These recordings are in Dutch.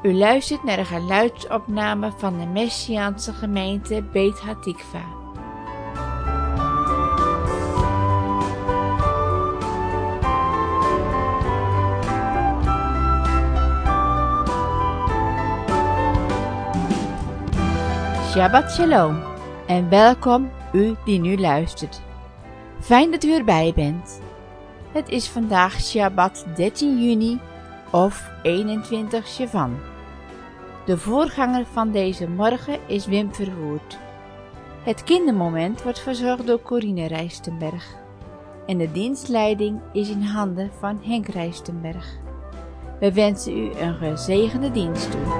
U luistert naar de geluidsopname van de Messiaanse gemeente Beit Hatikva. Shabbat Shalom en welkom u die nu luistert. Fijn dat u erbij bent. Het is vandaag Shabbat 13 juni of 21 Shevan. De voorganger van deze morgen is Wim Verwoerd. Het kindermoment wordt verzorgd door Corine Rijstenberg. En de dienstleiding is in handen van Henk Rijstenberg. We wensen u een gezegende dienst toe.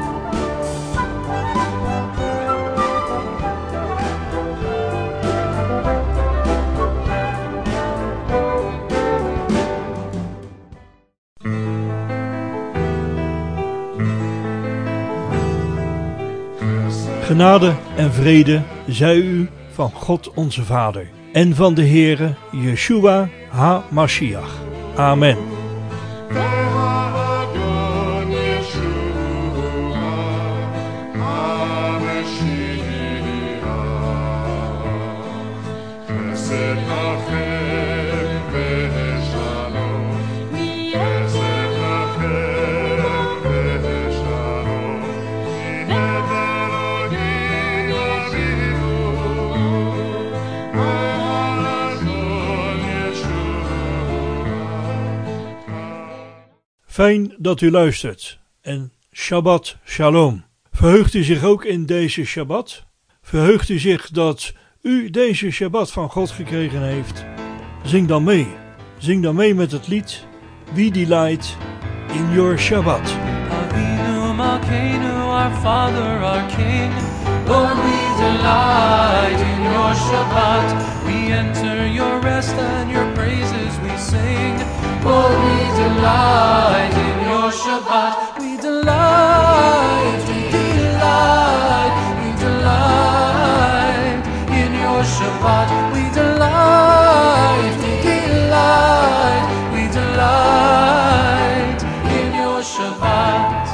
Genade en vrede zij u van God onze Vader en van de Heere Yeshua HaMashiach. Amen. Fijn dat u luistert en Shabbat Shalom. Verheugt u zich ook in deze Shabbat? Verheugt u zich dat u deze Shabbat van God gekregen heeft? Zing dan mee. Zing dan mee met het lied We Delight in Your Shabbat. Avinu Malkeinu, our Father, our King. Lord, we delight in your Shabbat. We enter your rest and your praises we sing. Lord, we delight in your Shabbat. We delight, we delight, we delight in your Shabbat. We delight, we delight, we delight in your Shabbat.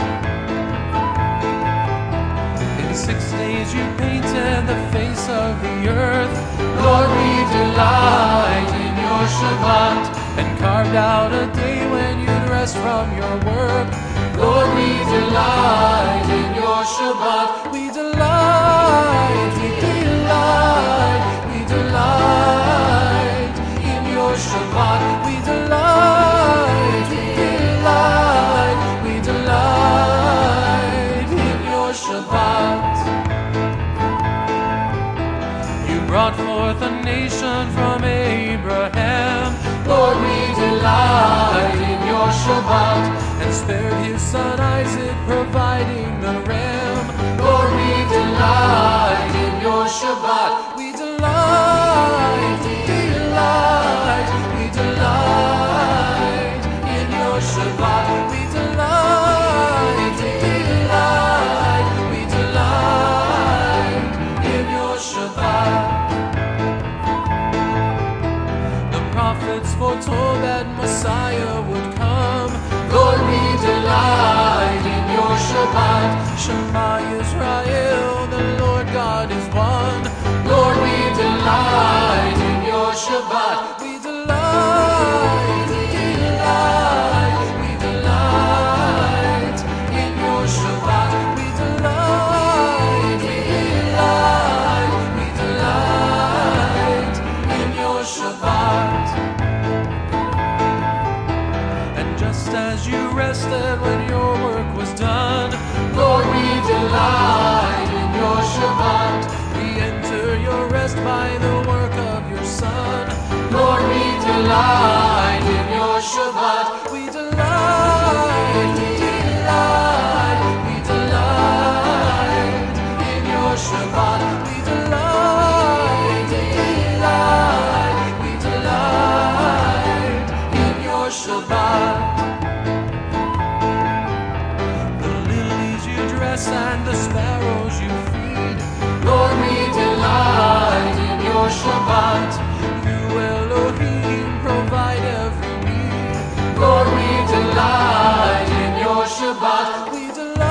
In 6 days you painted the face of the earth. Lord, we delight in your Shabbat. And carved out a day when you'd rest from your work. Lord, we delight in your Shabbat. We delight, we delight, we delight in your Shabbat. We delight, we delight, we delight in your Shabbat. You brought forth a nation from Abraham. Lord, we delight in your Shabbat, and spared his son Isaac, providing the ram. Lord, we delight in your Shabbat. We delight, we delight, we delight in your Shabbat. We delight, we delight, we delight in your Shabbat. Prophets foretold that Messiah would come. Lord, we delight in your Shabbat. Shema Yisrael, the Lord God is one. Lord, we delight in your Shabbat. We delight, we delight, we delight in your Shabbat. We delight, we delight, we delight in your Shabbat. As you rested when your work was done, Lord, we delight in your Shabbat. We enter your rest by the work of your Son. Lord, we delight in your Shabbat. We delight, we delight, we delight in your Shabbat. We delight, we delight, we delight in your Shabbat. And the sparrows you feed. Lord, we delight in your Shabbat. You Elohim provide every need. Lord, we delight in your Shabbat. We delight.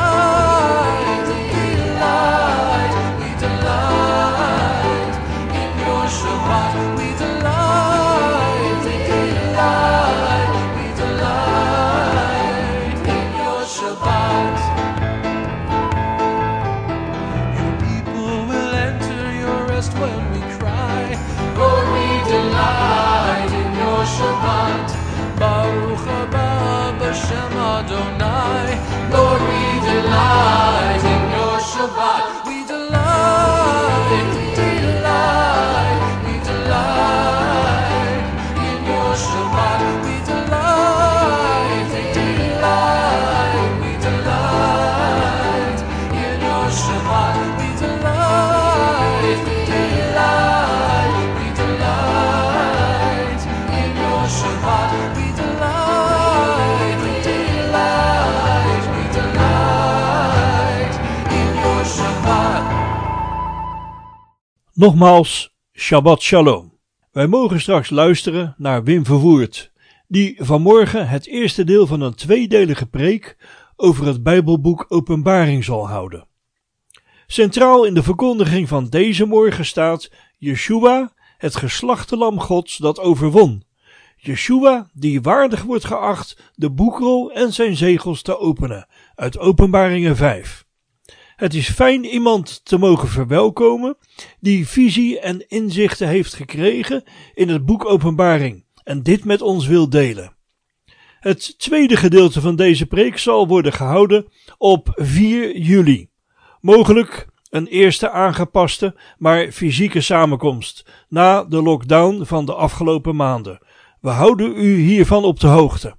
Nogmaals, Shabbat Shalom. Wij mogen straks luisteren naar Wim Verwoerd, die vanmorgen het eerste deel van een tweedelige preek over het Bijbelboek Openbaring zal houden. Centraal in de verkondiging van deze morgen staat Yeshua, het geslachte lam Gods dat overwon. Yeshua, die waardig wordt geacht de boekrol en zijn zegels te openen, uit Openbaringen 5. Het is fijn iemand te mogen verwelkomen die visie en inzichten heeft gekregen in het boek Openbaring en dit met ons wil delen. Het tweede gedeelte van deze preek zal worden gehouden op 4 juli. Mogelijk een eerste aangepaste, maar fysieke samenkomst na de lockdown van de afgelopen maanden. We houden u hiervan op de hoogte.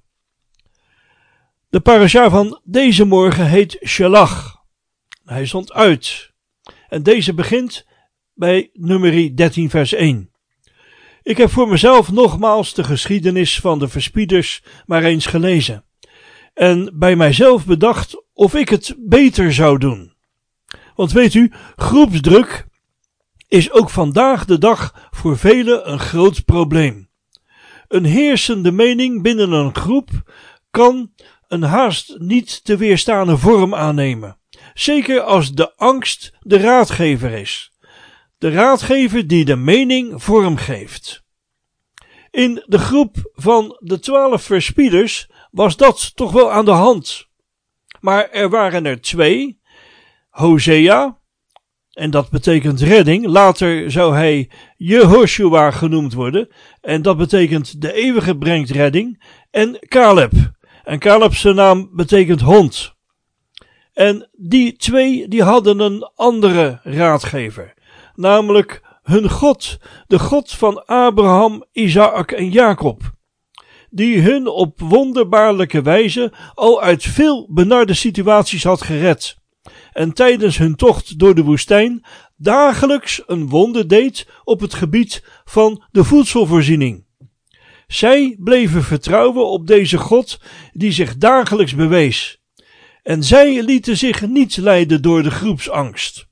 De parasha van deze morgen heet Shelach. Hij zond uit. En deze begint bij nummer 13 vers 1. Ik heb voor mezelf nogmaals de geschiedenis van de verspieders maar eens gelezen. En bij mijzelf bedacht of ik het beter zou doen. Want weet u, groepsdruk is ook vandaag de dag voor velen een groot probleem. Een heersende mening binnen een groep kan een haast niet te weerstaande vorm aannemen. Zeker als de angst de raadgever is. De raadgever die de mening vorm geeft. In de groep van de 12 verspieders was dat toch wel aan de hand. Maar er waren er 2, Hosea, en dat betekent redding. Later zou hij Jehoshua genoemd worden, en dat betekent de eeuwige brengt redding, en Caleb. En Caleb zijn naam betekent hond. En die 2 die hadden een andere raadgever, namelijk hun God, de God van Abraham, Isaac en Jacob, die hun op wonderbaarlijke wijze al uit veel benarde situaties had gered en tijdens hun tocht door de woestijn dagelijks een wonder deed op het gebied van de voedselvoorziening. Zij bleven vertrouwen op deze God die zich dagelijks bewees. En zij lieten zich niet leiden door de groepsangst.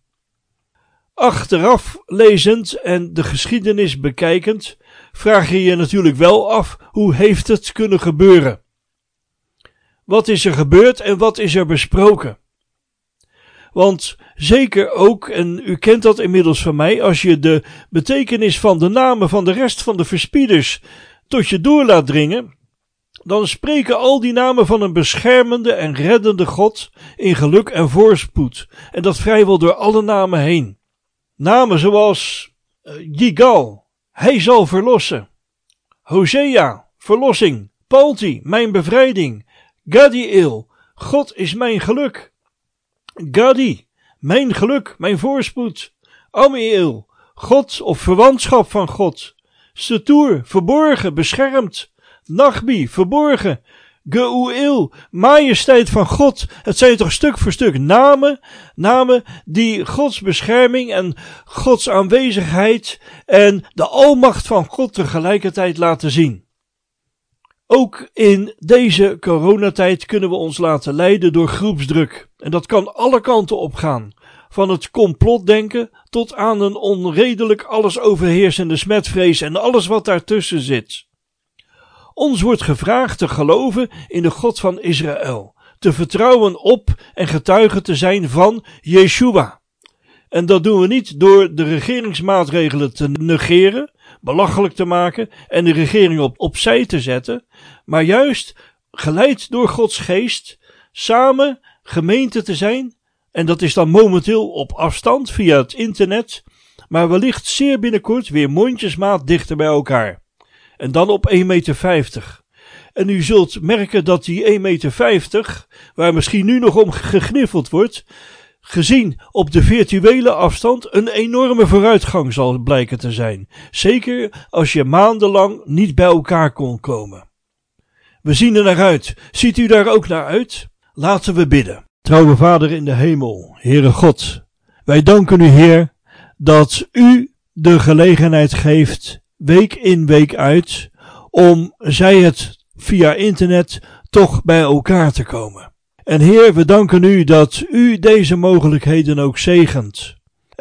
Achteraf lezend en de geschiedenis bekijkend, vraag je je natuurlijk wel af, hoe heeft het kunnen gebeuren? Wat is er gebeurd en wat is er besproken? Want zeker ook, en u kent dat inmiddels van mij, als je de betekenis van de namen van de rest van de verspieders tot je door laat dringen, dan spreken al die namen van een beschermende en reddende God in geluk en voorspoed. En dat vrijwel door alle namen heen. Namen zoals Yigal, hij zal verlossen. Hosea, verlossing. Palti, mijn bevrijding. Gadiel, God is mijn geluk. Gadi, mijn geluk, mijn voorspoed. Amiel, God of verwantschap van God. Setur, verborgen, beschermd. Nachbi, verborgen. Geuil, majesteit van God. Het zijn toch stuk voor stuk namen die Gods bescherming en Gods aanwezigheid en de almacht van God tegelijkertijd laten zien. Ook in deze coronatijd kunnen we ons laten leiden door groepsdruk. En dat kan alle kanten opgaan. Van het complotdenken tot aan een onredelijk alles overheersende smetvrees en alles wat daartussen zit. Ons wordt gevraagd te geloven in de God van Israël, te vertrouwen op en getuige te zijn van Yeshua. En dat doen we niet door de regeringsmaatregelen te negeren, belachelijk te maken en de regering opzij te zetten, maar juist geleid door Gods geest, samen gemeente te zijn, en dat is dan momenteel op afstand via het internet, maar wellicht zeer binnenkort weer mondjesmaat dichter bij elkaar. En dan op 1,50 meter. En u zult merken dat die 1,50 meter, waar misschien nu nog om gegniffeld wordt, gezien op de virtuele afstand een enorme vooruitgang zal blijken te zijn. Zeker als je maandenlang niet bij elkaar kon komen. We zien er naar uit. Ziet u daar ook naar uit? Laten we bidden. Trouwe Vader in de hemel, Heere God, wij danken u, Heer, dat u de gelegenheid geeft, week in week uit, om, zij het via internet, toch bij elkaar te komen. En Heer, we danken u dat u deze mogelijkheden ook zegent.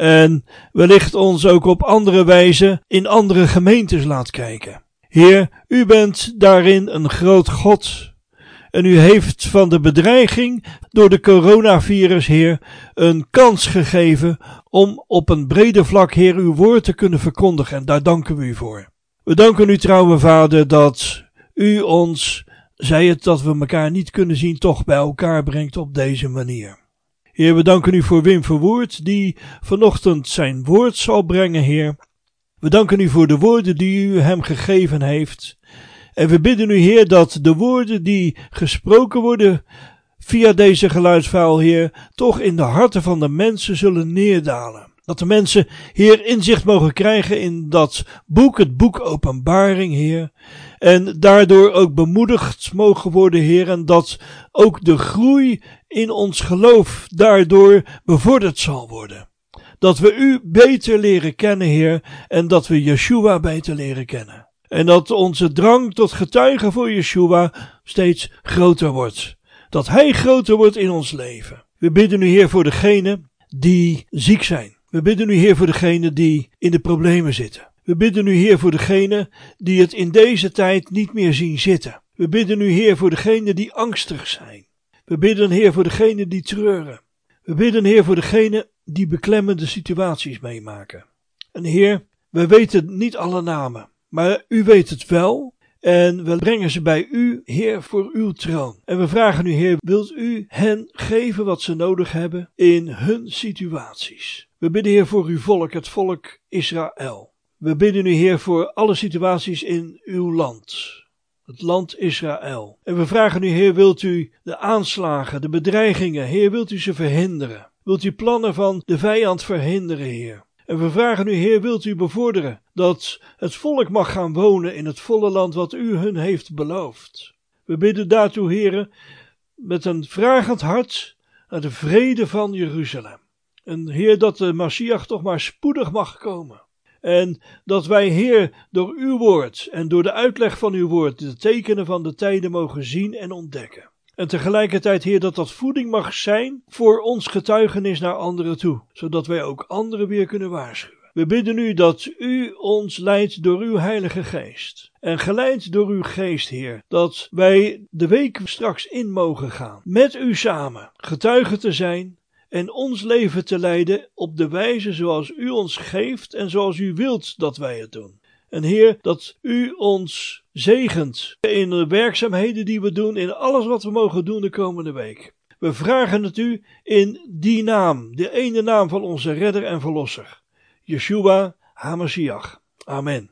En wellicht ons ook op andere wijze in andere gemeentes laat kijken. Heer, u bent daarin een groot God. En u heeft van de bedreiging door de coronavirus, Heer, een kans gegeven om op een brede vlak, Heer, uw woord te kunnen verkondigen. En daar danken we u voor. We danken u, trouwe Vader, dat u ons, zij het dat we elkaar niet kunnen zien, toch bij elkaar brengt op deze manier. Heer, we danken u voor Wim Verwoerd, die vanochtend zijn woord zal brengen, Heer. We danken u voor de woorden die u hem gegeven heeft. En we bidden u, Heer, dat de woorden die gesproken worden via deze geluidsfile, Heer, toch in de harten van de mensen zullen neerdalen. Dat de mensen, Heer, inzicht mogen krijgen in dat boek, het boek Openbaring, Heer. En daardoor ook bemoedigd mogen worden, Heer. En dat ook de groei in ons geloof daardoor bevorderd zal worden. Dat we u beter leren kennen, Heer. En dat we Yeshua beter leren kennen. En dat onze drang tot getuigen voor Yeshua steeds groter wordt. Dat hij groter wordt in ons leven. We bidden u, Heer, voor degenen die ziek zijn. We bidden u, Heer, voor degenen die in de problemen zitten. We bidden u, Heer, voor degenen die het in deze tijd niet meer zien zitten. We bidden u, Heer, voor degenen die angstig zijn. We bidden, Heer, voor degenen die treuren. We bidden, Heer, voor degenen die beklemmende situaties meemaken. En Heer, wij weten niet alle namen, maar u weet het wel. En we brengen ze bij u, Heer, voor uw troon. En we vragen u, Heer, wilt u hen geven wat ze nodig hebben in hun situaties. We bidden, Heer, voor uw volk, het volk Israël. We bidden u, Heer, voor alle situaties in uw land. Het land Israël. En we vragen u, Heer, wilt u de aanslagen, de bedreigingen, Heer, wilt u ze verhinderen? Wilt u plannen van de vijand verhinderen, Heer? En we vragen u, Heer, wilt u bevorderen dat het volk mag gaan wonen in het volle land wat u hun heeft beloofd. We bidden daartoe, Heer, met een vragend hart naar de vrede van Jeruzalem. En Heer, dat de Messias toch maar spoedig mag komen. En dat wij, Heer, door uw woord en door de uitleg van uw woord de tekenen van de tijden mogen zien en ontdekken. En tegelijkertijd, Heer, dat dat voeding mag zijn voor ons getuigenis naar anderen toe, zodat wij ook anderen weer kunnen waarschuwen. We bidden u dat u ons leidt door uw Heilige Geest. En geleid door uw Geest, Heer, dat wij de week straks in mogen gaan, met u samen, getuigen te zijn en ons leven te leiden op de wijze zoals u ons geeft en zoals u wilt dat wij het doen. En Heer, dat u ons zegent in de werkzaamheden die we doen, in alles wat we mogen doen de komende week. We vragen het u in die naam, de ene naam van onze redder en verlosser, Yeshua HaMashiach. Amen.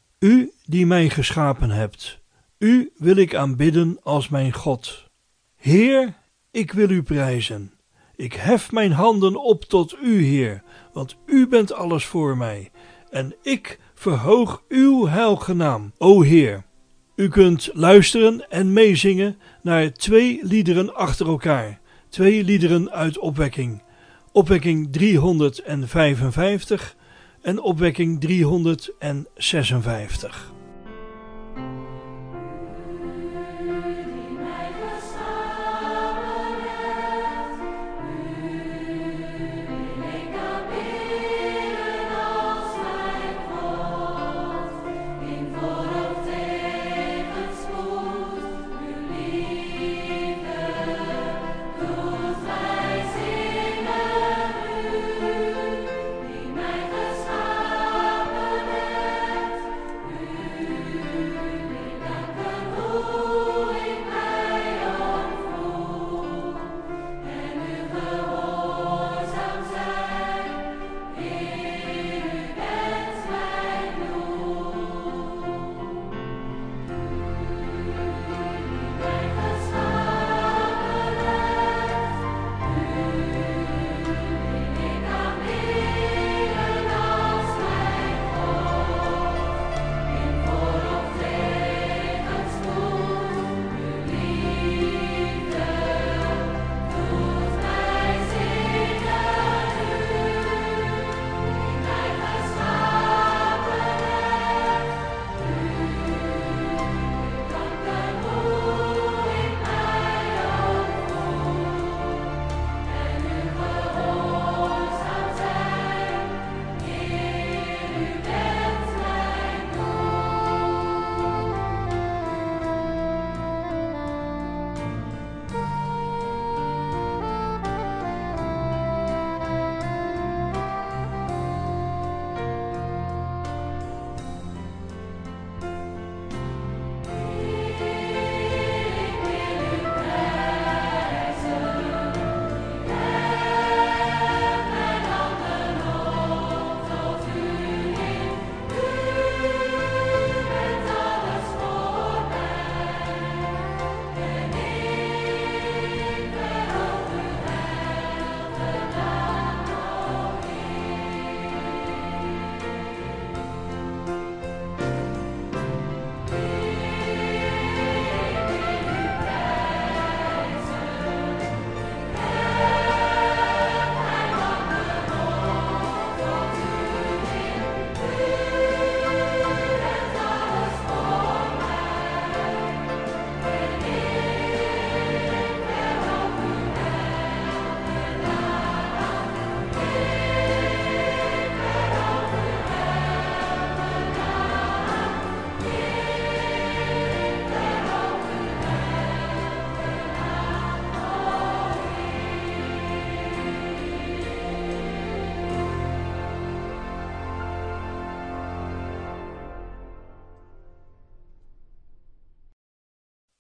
U die mij geschapen hebt, u wil ik aanbidden als mijn God. Heer, ik wil u prijzen. Ik hef mijn handen op tot u, Heer, want u bent alles voor mij. En ik verhoog uw heilige naam, o Heer. U kunt luisteren en meezingen naar 2 liederen achter elkaar. 2 liederen uit Opwekking. Opwekking 355 en Opwekking 356.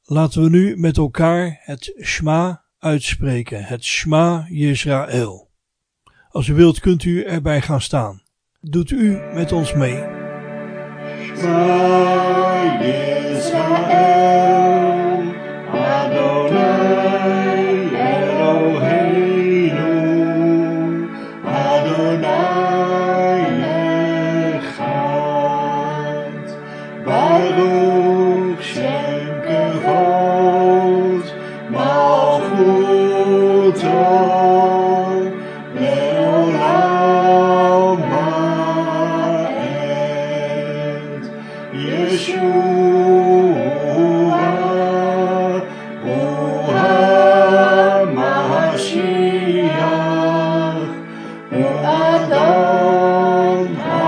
Laten we nu met elkaar het Shema uitspreken, het Shema Yisrael. Als u wilt kunt u erbij gaan staan. Doet u met ons mee. Shema Yisrael, Adonai Eloheinu, Adonai Echad, Baruch Shem Kevod, Malchuto, Leolam Ha'ed, Yeshua, Hu HaMashiach, Hu Adon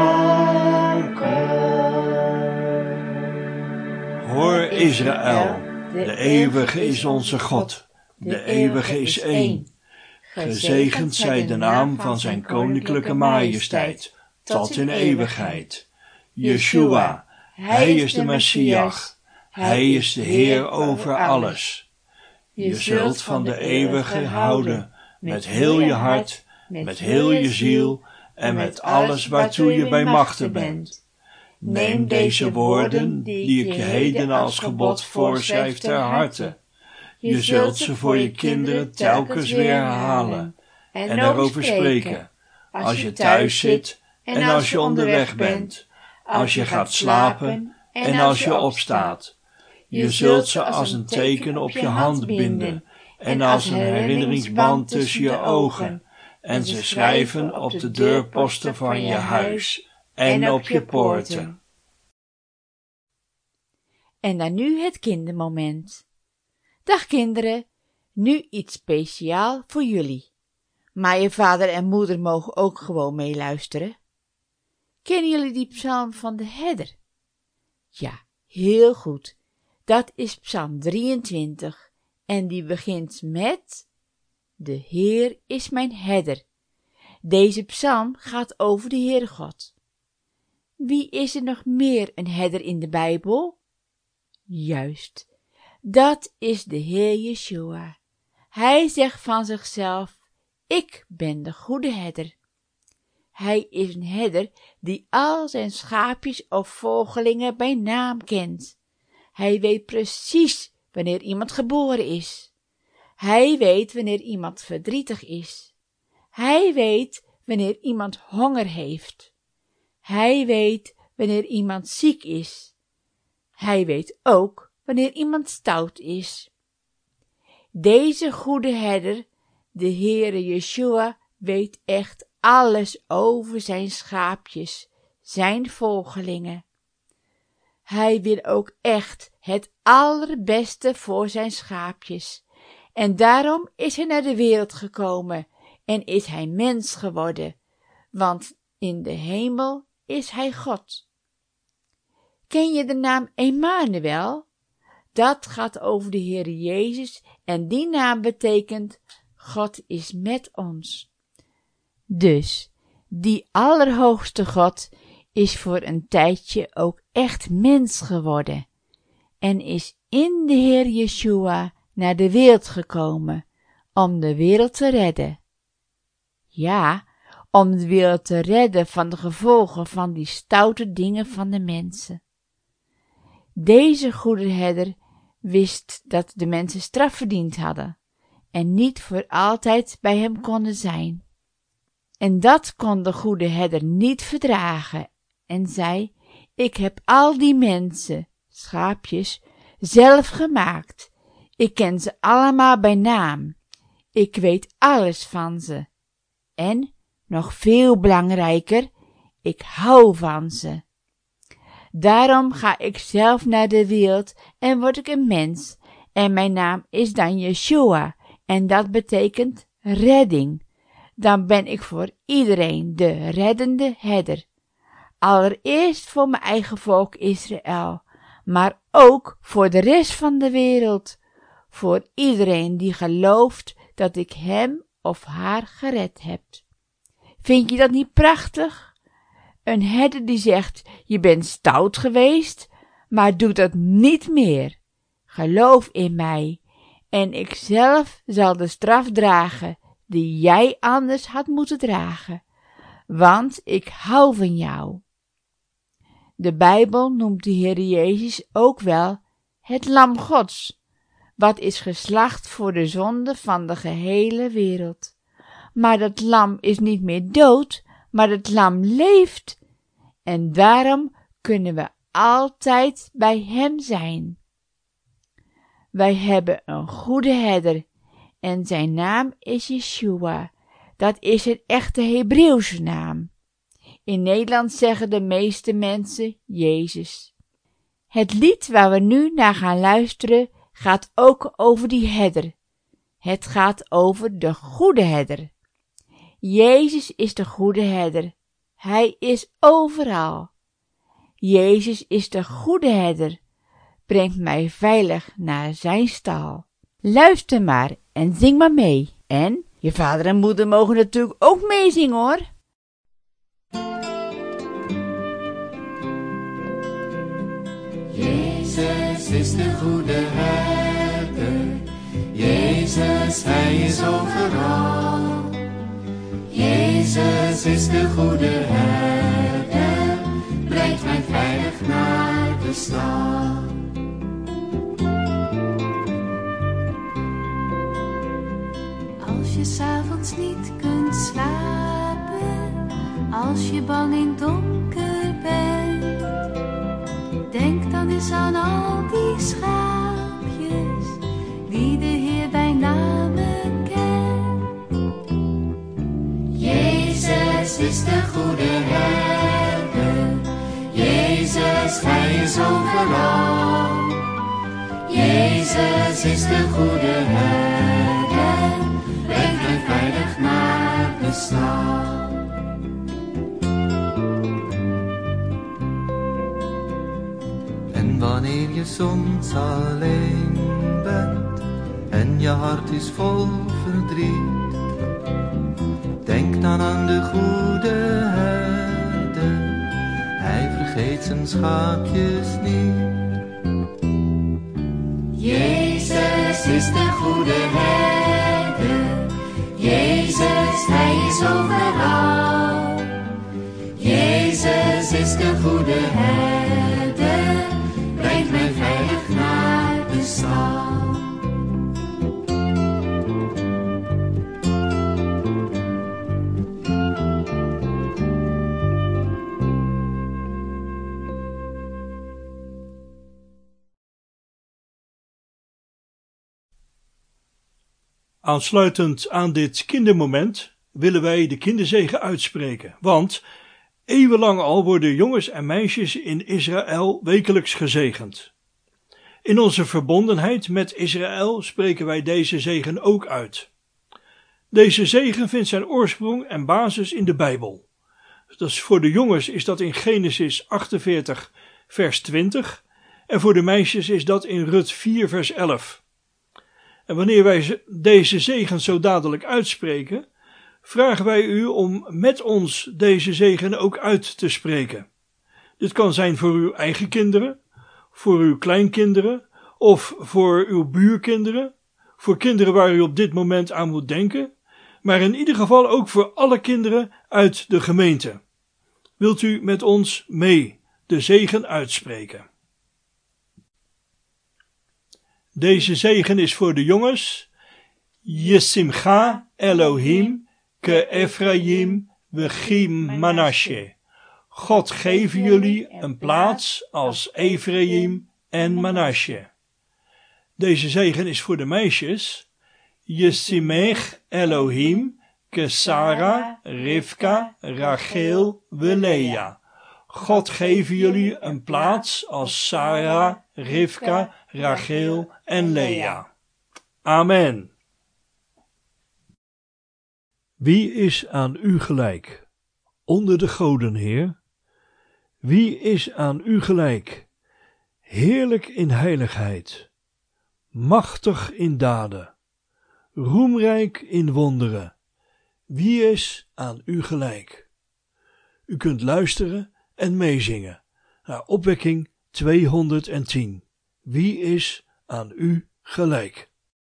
HaKol. Hoor Israël, de eeuwige is onze God, de eeuwige is één. Gezegend zij de naam van zijn koninklijke majesteit, tot in eeuwigheid. Yeshua, hij is de Messias, hij is de Heer over alles. Je zult van de eeuwige houden, met heel je hart, met heel je ziel en met alles waartoe je bij machte bent. Neem deze woorden, die ik je heden als gebod voorschrijf, ter harte. Je zult ze voor je kinderen telkens weer herhalen en erover spreken, als je thuis zit en als je onderweg bent, als je gaat slapen en als je opstaat. Je zult ze als een teken op je hand binden en als een herinneringsband tussen je ogen en ze schrijven op de deurposten van je huis en op je poorten. En dan nu het kindermoment. Dag kinderen, nu iets speciaal voor jullie. Maar je vader en moeder mogen ook gewoon meeluisteren. Kennen jullie die psalm van de herder? Ja, heel goed. Dat is psalm 23 en die begint met: De Heer is mijn herder. Deze psalm gaat over de Heere God. Wie is er nog meer een herder in de Bijbel? Juist, dat is de Heer Yeshua. Hij zegt van zichzelf: Ik ben de goede herder. Hij is een herder die al zijn schaapjes of volgelingen bij naam kent. Hij weet precies wanneer iemand geboren is. Hij weet wanneer iemand verdrietig is. Hij weet wanneer iemand honger heeft. Hij weet wanneer iemand ziek is. Hij weet ook wanneer iemand stout is. Deze goede herder, de Heere Yeshua, weet echt alles over zijn schaapjes, zijn volgelingen. Hij wil ook echt het allerbeste voor zijn schaapjes. En daarom is hij naar de wereld gekomen en is hij mens geworden, want in de hemel is hij God. Ken je de naam Emmanuel? Dat gaat over de Heer Jezus en die naam betekent God is met ons. Dus die allerhoogste God is voor een tijdje ook echt mens geworden en is in de Heer Yeshua naar de wereld gekomen om de wereld te redden. Ja, om de wereld te redden van de gevolgen van die stoute dingen van de mensen. Deze goede herder wist dat de mensen straf verdiend hadden en niet voor altijd bij hem konden zijn. En dat kon de goede herder niet verdragen en zei: Ik heb al die mensen, schaapjes, zelf gemaakt. Ik ken ze allemaal bij naam. Ik weet alles van ze. En, nog veel belangrijker, ik hou van ze. Daarom ga ik zelf naar de wereld en word ik een mens. En mijn naam is dan Yeshua. En dat betekent redding. Dan ben ik voor iedereen de reddende herder. Allereerst voor mijn eigen volk Israël. Maar ook voor de rest van de wereld. Voor iedereen die gelooft dat ik hem of haar gered heb. Vind je dat niet prachtig? Een herder die zegt: je bent stout geweest, maar doe dat niet meer. Geloof in mij, en ik zelf zal de straf dragen die jij anders had moeten dragen, want ik hou van jou. De Bijbel noemt de Heer Jezus ook wel het Lam Gods, wat is geslacht voor de zonde van de gehele wereld. Maar dat lam is niet meer dood, maar het lam leeft. En daarom kunnen we altijd bij hem zijn. Wij hebben een goede herder en zijn naam is Yeshua. Dat is het echte Hebreeuwse naam. In Nederland zeggen de meeste mensen Jezus. Het lied waar we nu naar gaan luisteren gaat ook over die herder. Het gaat over de goede herder. Jezus is de goede herder. Hij is overal. Jezus is de goede herder. Brengt mij veilig naar zijn stal. Luister maar en zing maar mee. En je vader en moeder mogen natuurlijk ook meezingen hoor. Jezus is de goede herder. Jezus, hij is overal. Jezus is de goede herder. Brengt mij veilig naar de stal. Als je 's avonds niet kunt slapen, als je bang in het donker bent, denk dan eens aan al die schaapjes die de Heer bij name kent. Jezus is de goede herder. Jezus, hij is overal. Jezus is de goede herder. Brengt mij veilig naar de stal. En wanneer je soms alleen bent en je hart is vol verdriet, denk dan aan de goede herder. Hij vergeet zijn schaapjes niet. Jezus is de goede herder. Jezus, hij is overal. Jezus is de goede herder. Brengt mij veilig naar de stal. Aansluitend aan dit kindermoment willen wij de kinderzegen uitspreken, want eeuwenlang al worden jongens en meisjes in Israël wekelijks gezegend. In onze verbondenheid met Israël spreken wij deze zegen ook uit. Deze zegen vindt zijn oorsprong en basis in de Bijbel. Dus voor de jongens is dat in Genesis 48 vers 20 en voor de meisjes is dat in Rut 4 vers 11. En wanneer wij deze zegen zo dadelijk uitspreken, vragen wij u om met ons deze zegen ook uit te spreken. Dit kan zijn voor uw eigen kinderen, voor uw kleinkinderen of voor uw buurkinderen, voor kinderen waar u op dit moment aan moet denken, maar in ieder geval ook voor alle kinderen uit de gemeente. Wilt u met ons mee de zegen uitspreken? Deze zegen is voor de jongens. Yesimcha Elohim ke Ephraim vechim Manasseh. God geven jullie een plaats als Ephraim en Manasseh. Deze zegen is voor de meisjes. Yesimech Elohim ke Sarah, Rivka, Rachel, Lea. God geven jullie een plaats als Sarah, Rivka, Rachel en Lea. Amen. Wie is aan u gelijk? Onder de goden, Heer. Wie is aan u gelijk? Heerlijk in heiligheid, machtig in daden, roemrijk in wonderen. Wie is aan u gelijk? U kunt luisteren en meezingen naar opwekking 210. Wie is aan u gelijk.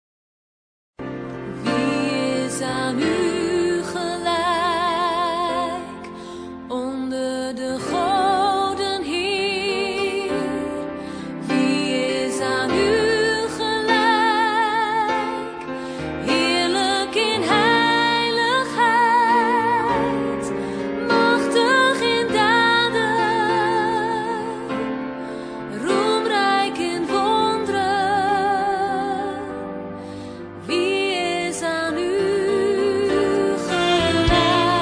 Wie is aan u gelijk onder de goden Heer? Wie is aan u gelijk, heerlijk in heiligheid, machtig in daden, roemrijk in wonderen? Wie is aan u gelijk?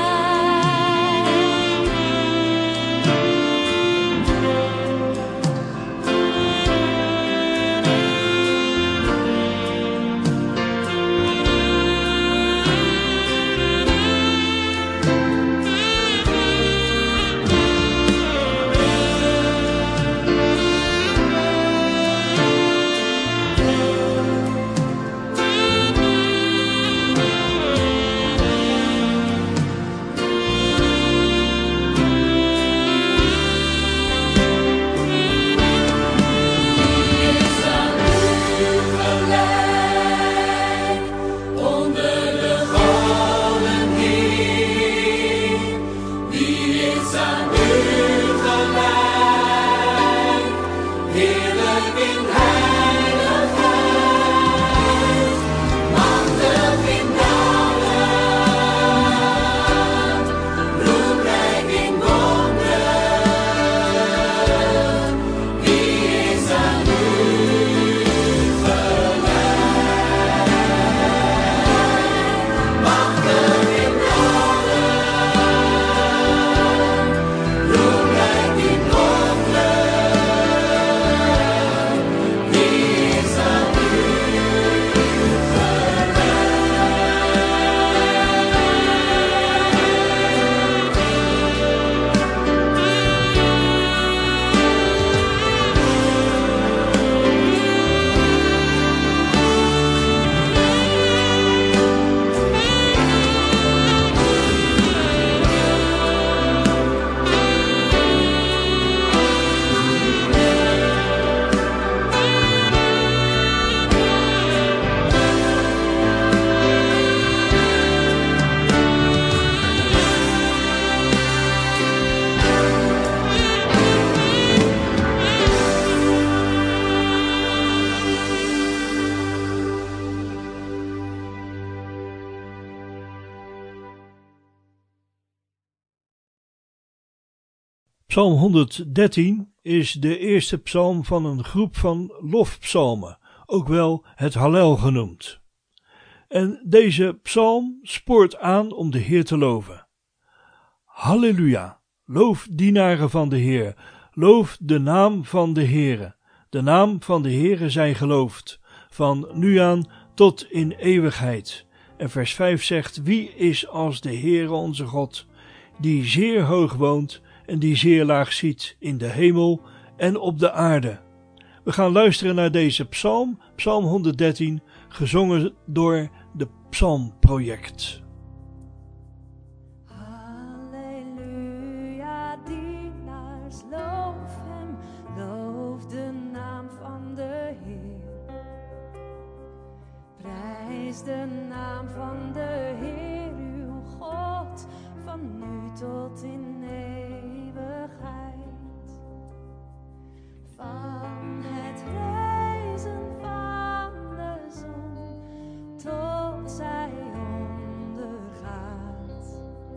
Psalm 113 is de eerste psalm van een groep van lofpsalmen, ook wel het Hallel genoemd. En deze psalm spoort aan om de Heer te loven. Halleluja, loof dienaren van de Heer, loof de naam van de Heere. De naam van de Heere zij geloofd, van nu aan tot in eeuwigheid. En vers 5 zegt, wie is als de Heere onze God, die zeer hoog woont en die zeer laag ziet in de hemel en op de aarde. We gaan luisteren naar deze psalm, psalm 113, gezongen door de Psalmproject. Halleluja, dienaars, loof hem, loof de naam van de Heer. Prijs de naam van de Heer, uw God, van nu tot in eeuwigheid. Van het rijzen van de zon tot zij ondergaat.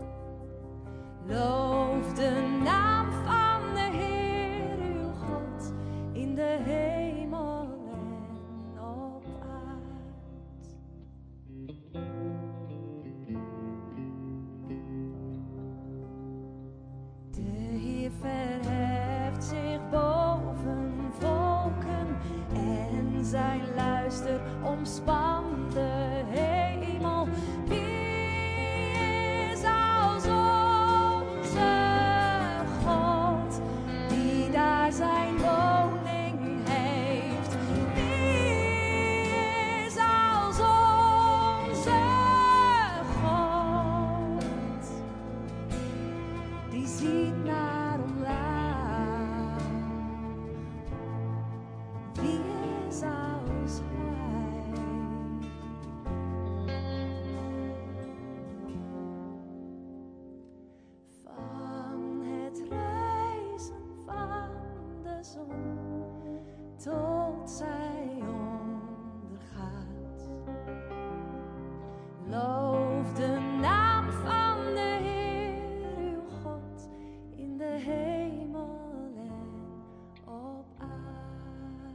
Loof de naam van de Heer, uw God, in de hemel en op aard. De Heer verheft zich boven volken en zijn luister omspant de hemel. Wie is als onze God, die daar zijn woning heeft? Wie is als onze God, die ziet naar omlaag? Wie is als dat zij ondergaat. Loof de naam van de Heer uw God in de hemel en op aard.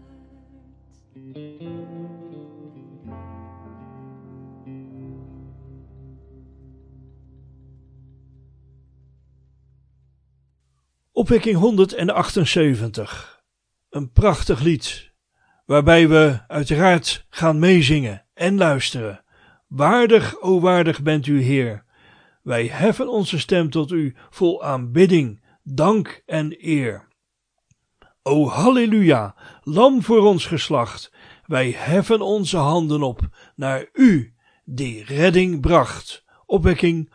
Opwekking 178. Een prachtig lied, waarbij we uiteraard gaan meezingen en luisteren. Waardig, o waardig bent u Heer. Wij heffen onze stem tot u vol aanbidding, dank en eer. O halleluja, lam voor ons geslacht. Wij heffen onze handen op naar u, die redding bracht. Opwekking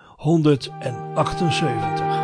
178.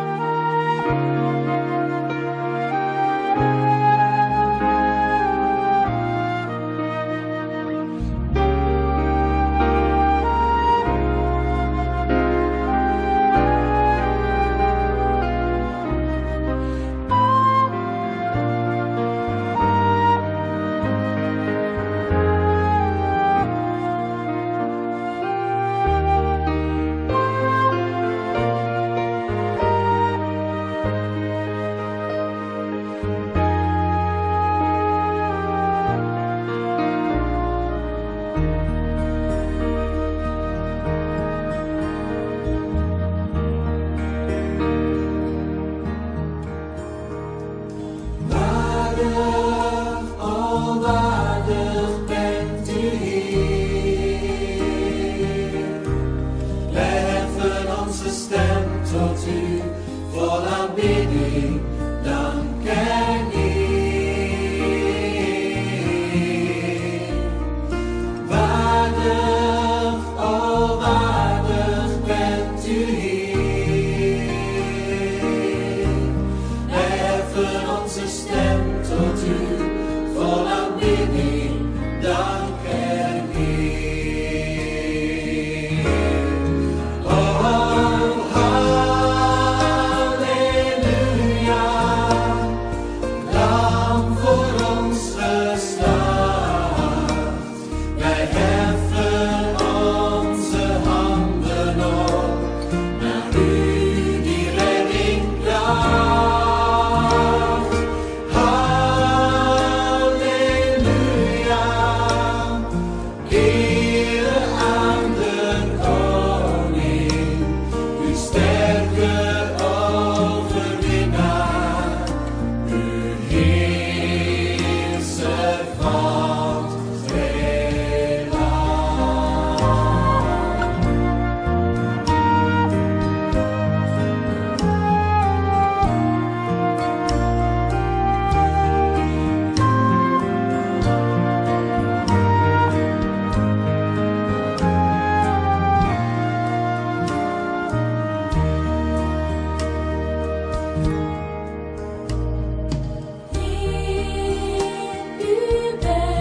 U bent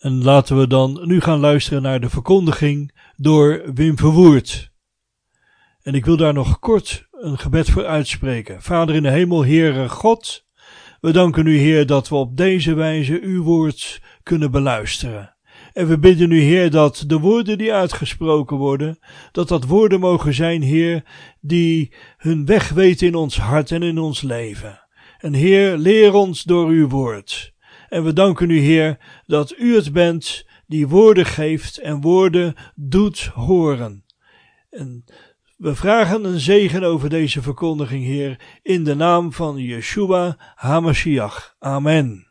En laten we dan nu gaan luisteren naar de verkondiging door Wim Verwoerd. En ik wil daar nog kort een gebed voor uitspreken. Vader in de hemel, Heere God, we danken u, Heer, dat we op deze wijze uw woord kunnen beluisteren. En we bidden u, Heer, dat de woorden die uitgesproken worden, dat woorden mogen zijn, Heer, die hun weg weten in ons hart en in ons leven. En Heer, leer ons door uw woord. En we danken u, Heer, dat u het bent die woorden geeft en woorden doet horen. En we vragen een zegen over deze verkondiging, Heer, in de naam van Yeshua HaMashiach. Amen.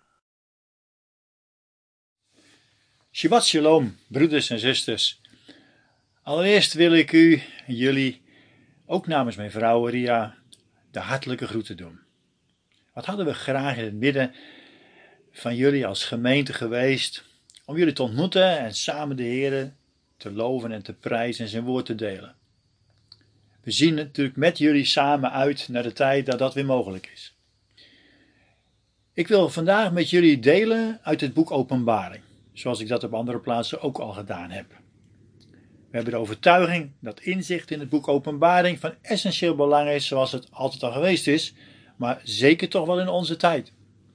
Shabbat shalom, broeders en zusters. Allereerst wil ik u en jullie, ook namens mijn vrouw Ria, de hartelijke groeten doen. Wat hadden we graag in het midden van jullie als gemeente geweest om jullie te ontmoeten en samen de Heer te loven en te prijzen en zijn woord te delen. We zien natuurlijk met jullie samen uit naar de tijd dat dat weer mogelijk is. Ik wil vandaag met jullie delen uit het boek Openbaring, zoals ik dat op andere plaatsen ook al gedaan heb. We hebben de overtuiging dat inzicht in het boek Openbaring van essentieel belang is, zoals het altijd al geweest is, maar zeker toch wel in onze tijd.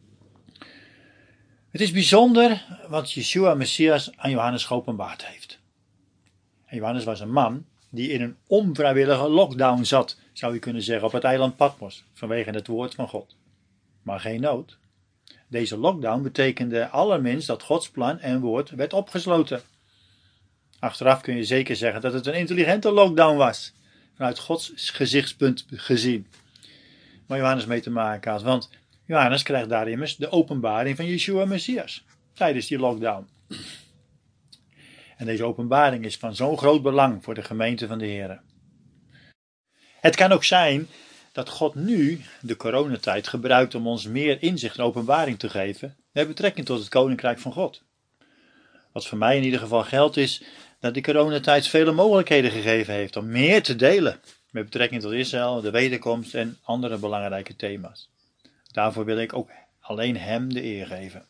Het is bijzonder wat Yeshua Messias aan Johannes geopenbaard heeft. En Johannes was een man die in een onvrijwillige lockdown zat, zou je kunnen zeggen, op het eiland Patmos, vanwege het woord van God. Maar geen nood. Deze lockdown betekende allerminst dat Gods plan en woord werd opgesloten. Achteraf kun je zeker zeggen dat het een intelligente lockdown was, vanuit Gods gezichtspunt gezien. Waar Johannes mee te maken had, want Johannes krijgt daar immers de openbaring van Yeshua Messias, tijdens die lockdown. En deze openbaring is van zo'n groot belang voor de gemeente van de Heer. Het kan ook zijn dat God nu de coronatijd gebruikt om ons meer inzicht en openbaring te geven met betrekking tot het Koninkrijk van God. Wat voor mij in ieder geval geldt is dat die coronatijd vele mogelijkheden gegeven heeft om meer te delen met betrekking tot Israël, de wederkomst en andere belangrijke thema's. Daarvoor wil ik ook alleen hem de eer geven.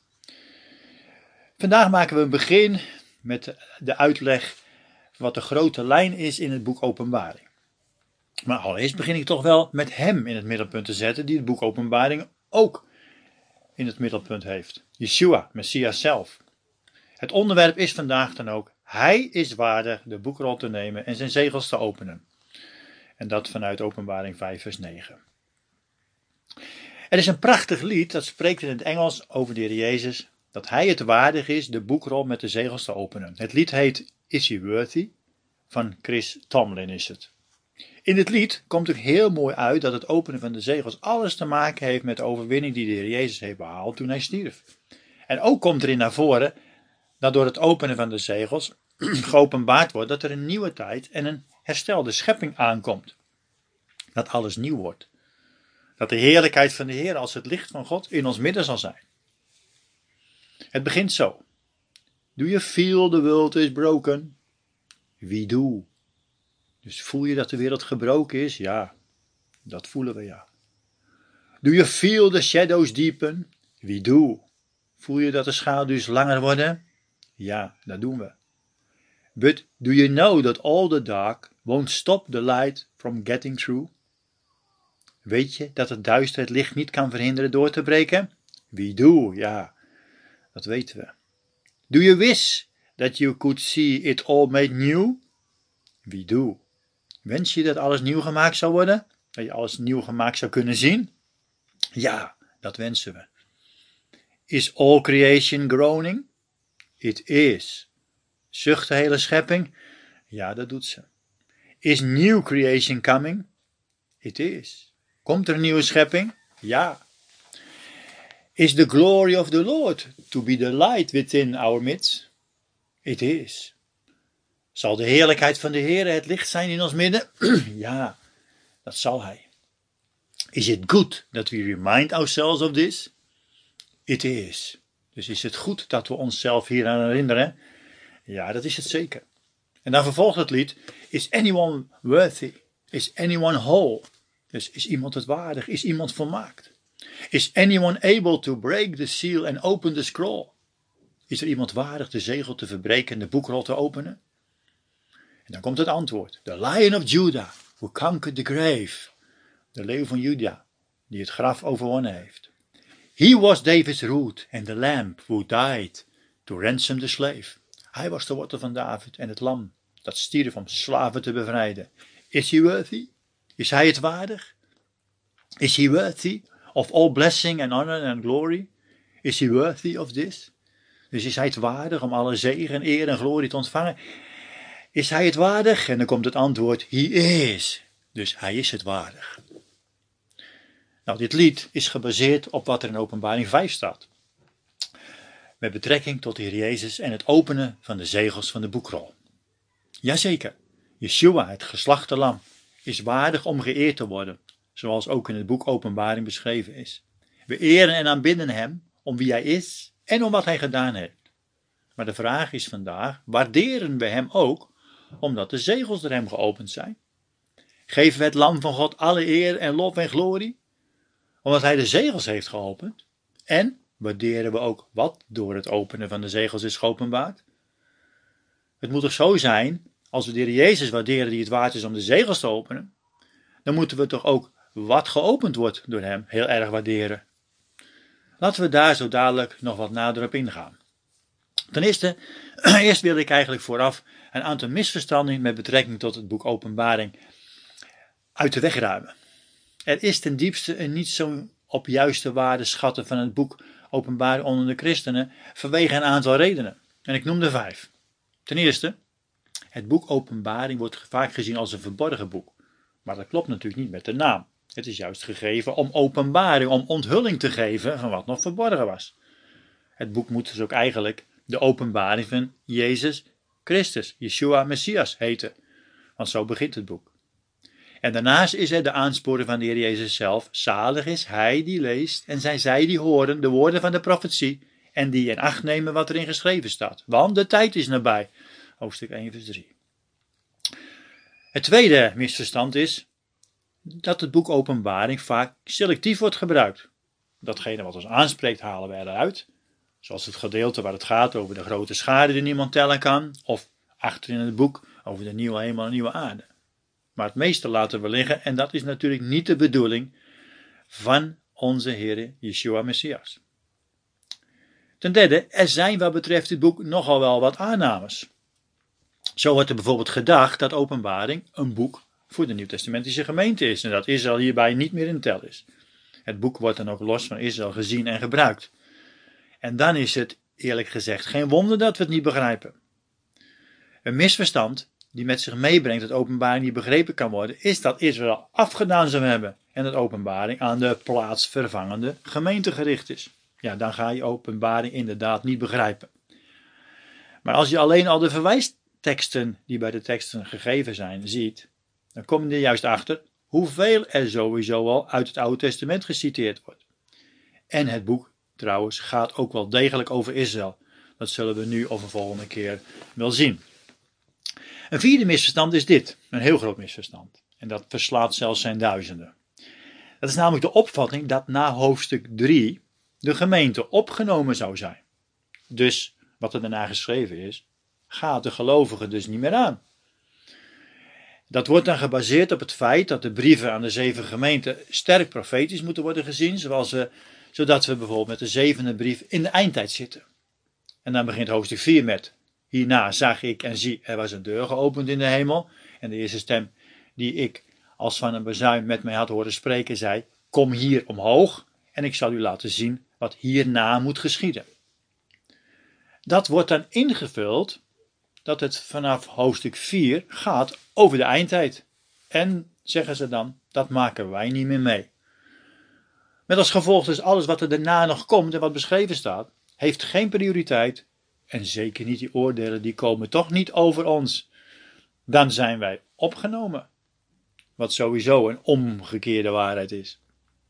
Vandaag maken we een begin met de uitleg wat de grote lijn is in het boek Openbaring. Maar allereerst begin ik toch wel met hem in het middelpunt te zetten, die het boek Openbaring ook in het middelpunt heeft. Yeshua, Messias zelf. Het onderwerp is vandaag dan ook, hij is waardig de boekrol te nemen en zijn zegels te openen. En dat vanuit Openbaring 5 vers 9. Er is een prachtig lied dat spreekt in het Engels over de Heer Jezus, dat hij het waardig is de boekrol met de zegels te openen. Het lied heet Is He Worthy? Van Chris Tomlin is het. In het lied komt ook heel mooi uit dat het openen van de zegels alles te maken heeft met de overwinning die de Heer Jezus heeft behaald toen hij stierf. En ook komt erin naar voren dat door het openen van de zegels geopenbaard wordt dat er een nieuwe tijd en een herstelde schepping aankomt. Dat alles nieuw wordt. Dat de heerlijkheid van de Heer als het licht van God in ons midden zal zijn. Het begint zo. Do you feel the world is broken? We do. Dus voel je dat de wereld gebroken is? Ja, dat voelen we, ja. Do you feel the shadows deepen? We do. Voel je dat de schaduws langer worden? Ja, dat doen we. But do you know that all the dark won't stop the light from getting through? Weet je dat het duister het licht niet kan verhinderen door te breken? We do, ja, dat weten we. Do you wish that you could see it all made new? We do. Wens je dat alles nieuw gemaakt zou worden? Dat je alles nieuw gemaakt zou kunnen zien? Ja, dat wensen we. Is all creation groaning? It is. Zucht de hele schepping? Ja, dat doet ze. Is new creation coming? It is. Komt er een nieuwe schepping? Ja. Is the glory of the Lord to be the light within our midst? It is. Zal de heerlijkheid van de Heer het licht zijn in ons midden? Ja, dat zal hij. Is it good that we remind ourselves of this? It is. Dus is het goed dat we onszelf hieraan herinneren? Ja, dat is het zeker. En dan vervolgt het lied. Is anyone worthy? Is anyone whole? Dus is iemand het waardig? Is iemand volmaakt? Is anyone able to break the seal and open the scroll? Is er iemand waardig de zegel te verbreken en de boekrol te openen? En dan komt het antwoord. The Lion of Judah, who conquered the grave. De leeuw van Juda, die het graf overwonnen heeft. He was David's root and the lamb who died to ransom the slave. Hij was de wortel van David en het lam dat stierf om slaven te bevrijden. Is he worthy? Is hij het waardig? Is he worthy of all blessing and honor and glory? Is he worthy of this? Dus is hij het waardig om alle zegen, eer en glorie te ontvangen? Is hij het waardig? En dan komt het antwoord, he is. Dus hij is het waardig. Nou, dit lied is gebaseerd op wat er in Openbaring 5 staat. Met betrekking tot de Heer Jezus en het openen van de zegels van de boekrol. Jazeker, Yeshua, het geslachte lam, is waardig om geëerd te worden, zoals ook in het boek Openbaring beschreven is. We eren en aanbidden hem om wie hij is en om wat hij gedaan heeft. Maar de vraag is vandaag, waarderen we hem ook, omdat de zegels door hem geopend zijn? Geven we het lam van God alle eer en lof en glorie, omdat hij de zegels heeft geopend? En waarderen we ook wat door het openen van de zegels is geopenbaard? Het moet toch zo zijn, als we de Heer Jezus waarderen die het waard is om de zegels te openen, dan moeten we toch ook wat geopend wordt door hem heel erg waarderen. Laten we daar zo dadelijk nog wat nader op ingaan. Ten eerste, eerst wil ik eigenlijk vooraf een aantal misverstanden met betrekking tot het boek Openbaring uit de weg ruimen. Er is ten diepste een niet zo op juiste waarde schatten van het boek Openbaring onder de christenen vanwege een aantal redenen. En ik noem er 5. Ten eerste, het boek Openbaring wordt vaak gezien als een verborgen boek. Maar dat klopt natuurlijk niet met de naam. Het is juist gegeven om openbaring, om onthulling te geven van wat nog verborgen was. Het boek moet dus ook eigenlijk de openbaring van Jezus Christus, Yeshua Messias heten. Want zo begint het boek. En daarnaast is er de aansporing van de Heer Jezus zelf. Zalig is hij die leest en zijn zij die horen de woorden van de profetie en die in acht nemen wat erin geschreven staat. Want de tijd is nabij. Hoofdstuk 1 vers 3. Het tweede misverstand is dat het boek Openbaring vaak selectief wordt gebruikt. Datgene wat ons aanspreekt halen we eruit. Zoals het gedeelte waar het gaat over de grote schade die niemand tellen kan. Of achter in het boek over de nieuwe hemel en nieuwe aarde. Maar het meeste laten we liggen en dat is natuurlijk niet de bedoeling van onze Heer Yeshua Messias. Ten derde, er zijn wat betreft dit boek nogal wel wat aannames. Zo wordt er bijvoorbeeld gedacht dat Openbaring een boek voor de Nieuwtestamentische gemeente is en dat Israël hierbij niet meer in tel is. Het boek wordt dan ook los van Israël gezien en gebruikt. En dan is het, eerlijk gezegd, geen wonder dat we het niet begrijpen. Een misverstand die met zich meebrengt dat Openbaring niet begrepen kan worden, is dat Israël afgedaan zou hebben en dat Openbaring aan de plaatsvervangende gemeente gericht is. Ja, dan ga je Openbaring inderdaad niet begrijpen. Maar als je alleen al de verwijsteksten die bij de teksten gegeven zijn ziet, dan kom je er juist achter hoeveel er sowieso al uit het Oude Testament geciteerd wordt. En het boek trouwens gaat ook wel degelijk over Israël. Dat zullen we nu of een volgende keer wel zien. Een vierde misverstand is dit, een heel groot misverstand. En dat verslaat zelfs zijn duizenden. Dat is namelijk de opvatting dat na hoofdstuk 3 de gemeente opgenomen zou zijn. Dus, wat er daarna geschreven is, gaat de gelovige dus niet meer aan. Dat wordt dan gebaseerd op het feit dat de brieven aan de 7 gemeenten sterk profetisch moeten worden gezien, zodat we bijvoorbeeld met de 7e brief in de eindtijd zitten. En dan begint hoofdstuk 4 met: hierna zag ik en zie, er was een deur geopend in de hemel. En de eerste stem die ik als van een bazuin met mij had horen spreken zei: kom hier omhoog en ik zal u laten zien wat hierna moet geschieden. Dat wordt dan ingevuld dat het vanaf hoofdstuk 4 gaat over de eindtijd. En, zeggen ze dan, dat maken wij niet meer mee. Met als gevolg dus alles wat er daarna nog komt en wat beschreven staat, heeft geen prioriteit. En zeker niet die oordelen, die komen toch niet over ons. Dan zijn wij opgenomen. Wat sowieso een omgekeerde waarheid is.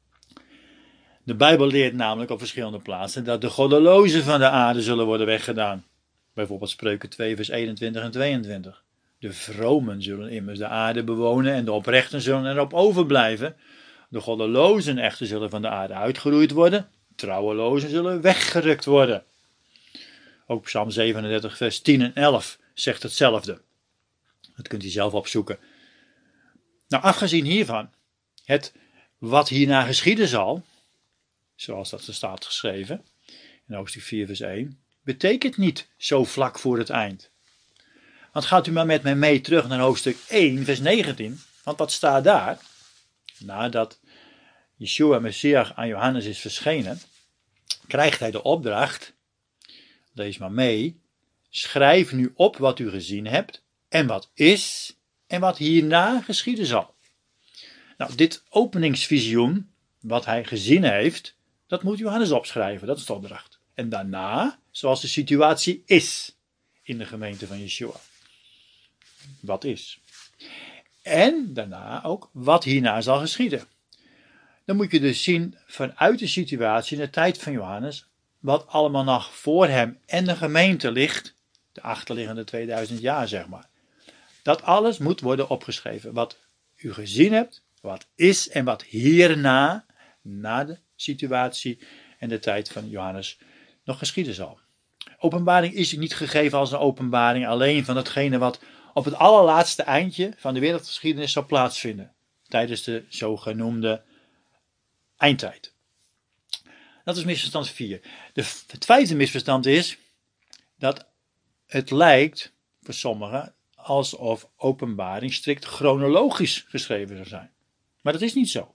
De Bijbel leert namelijk op verschillende plaatsen dat de goddelozen van de aarde zullen worden weggedaan. Bijvoorbeeld Spreuken 2 vers 21 en 22. De vromen zullen immers de aarde bewonen en de oprechten zullen erop overblijven. De goddelozen echter zullen van de aarde uitgeroeid worden. Trouwelozen zullen weggerukt worden. Ook Psalm 37 vers 10 en 11 zegt hetzelfde. Dat kunt u zelf opzoeken. Nou, afgezien hiervan, het wat hierna geschieden zal, zoals dat er staat geschreven, in hoofdstuk 4 vers 1, betekent niet zo vlak voor het eind. Want gaat u maar met mij mee terug naar hoofdstuk 1 vers 19, want wat staat daar? Nadat Yeshua Messias aan Johannes is verschenen, krijgt hij de opdracht, lees maar mee, schrijf nu op wat u gezien hebt en wat is en wat hierna geschieden zal. Nou, dit openingsvisioen, wat hij gezien heeft, dat moet Johannes opschrijven, dat is de opdracht. En daarna, zoals de situatie is in de gemeente van Yeshua. Wat is. En daarna ook wat hierna zal geschieden. Dan moet je dus zien vanuit de situatie in de tijd van Johannes, wat allemaal nog voor hem en de gemeente ligt, de achterliggende 2000 jaar zeg maar. Dat alles moet worden opgeschreven. Wat u gezien hebt, wat is en wat hierna, na de situatie en de tijd van Johannes, nog geschieden zal. Openbaring is niet gegeven als een openbaring alleen van datgene wat op het allerlaatste eindje van de wereldgeschiedenis zal plaatsvinden. Tijdens de zogenoemde eindtijd. Dat is misverstand 4. Het vijfde misverstand is dat het lijkt voor sommigen alsof openbaring strikt chronologisch geschreven zou zijn. Maar dat is niet zo.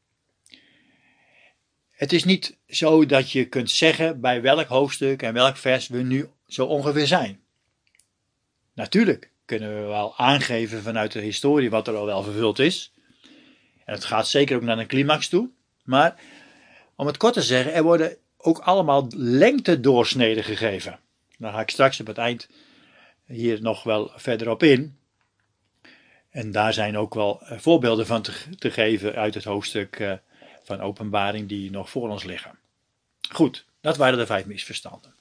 Het is niet zo dat je kunt zeggen bij welk hoofdstuk en welk vers we nu zo ongeveer zijn. Natuurlijk kunnen we wel aangeven vanuit de historie wat er al wel vervuld is. En het gaat zeker ook naar een climax toe. Maar om het kort te zeggen, er worden ook allemaal lengtedoorsneden gegeven. Daar ga ik straks op het eind hier nog wel verder op in. En daar zijn ook wel voorbeelden van te geven uit het hoofdstuk van Openbaring die nog voor ons liggen. Goed, dat waren de 5 misverstanden.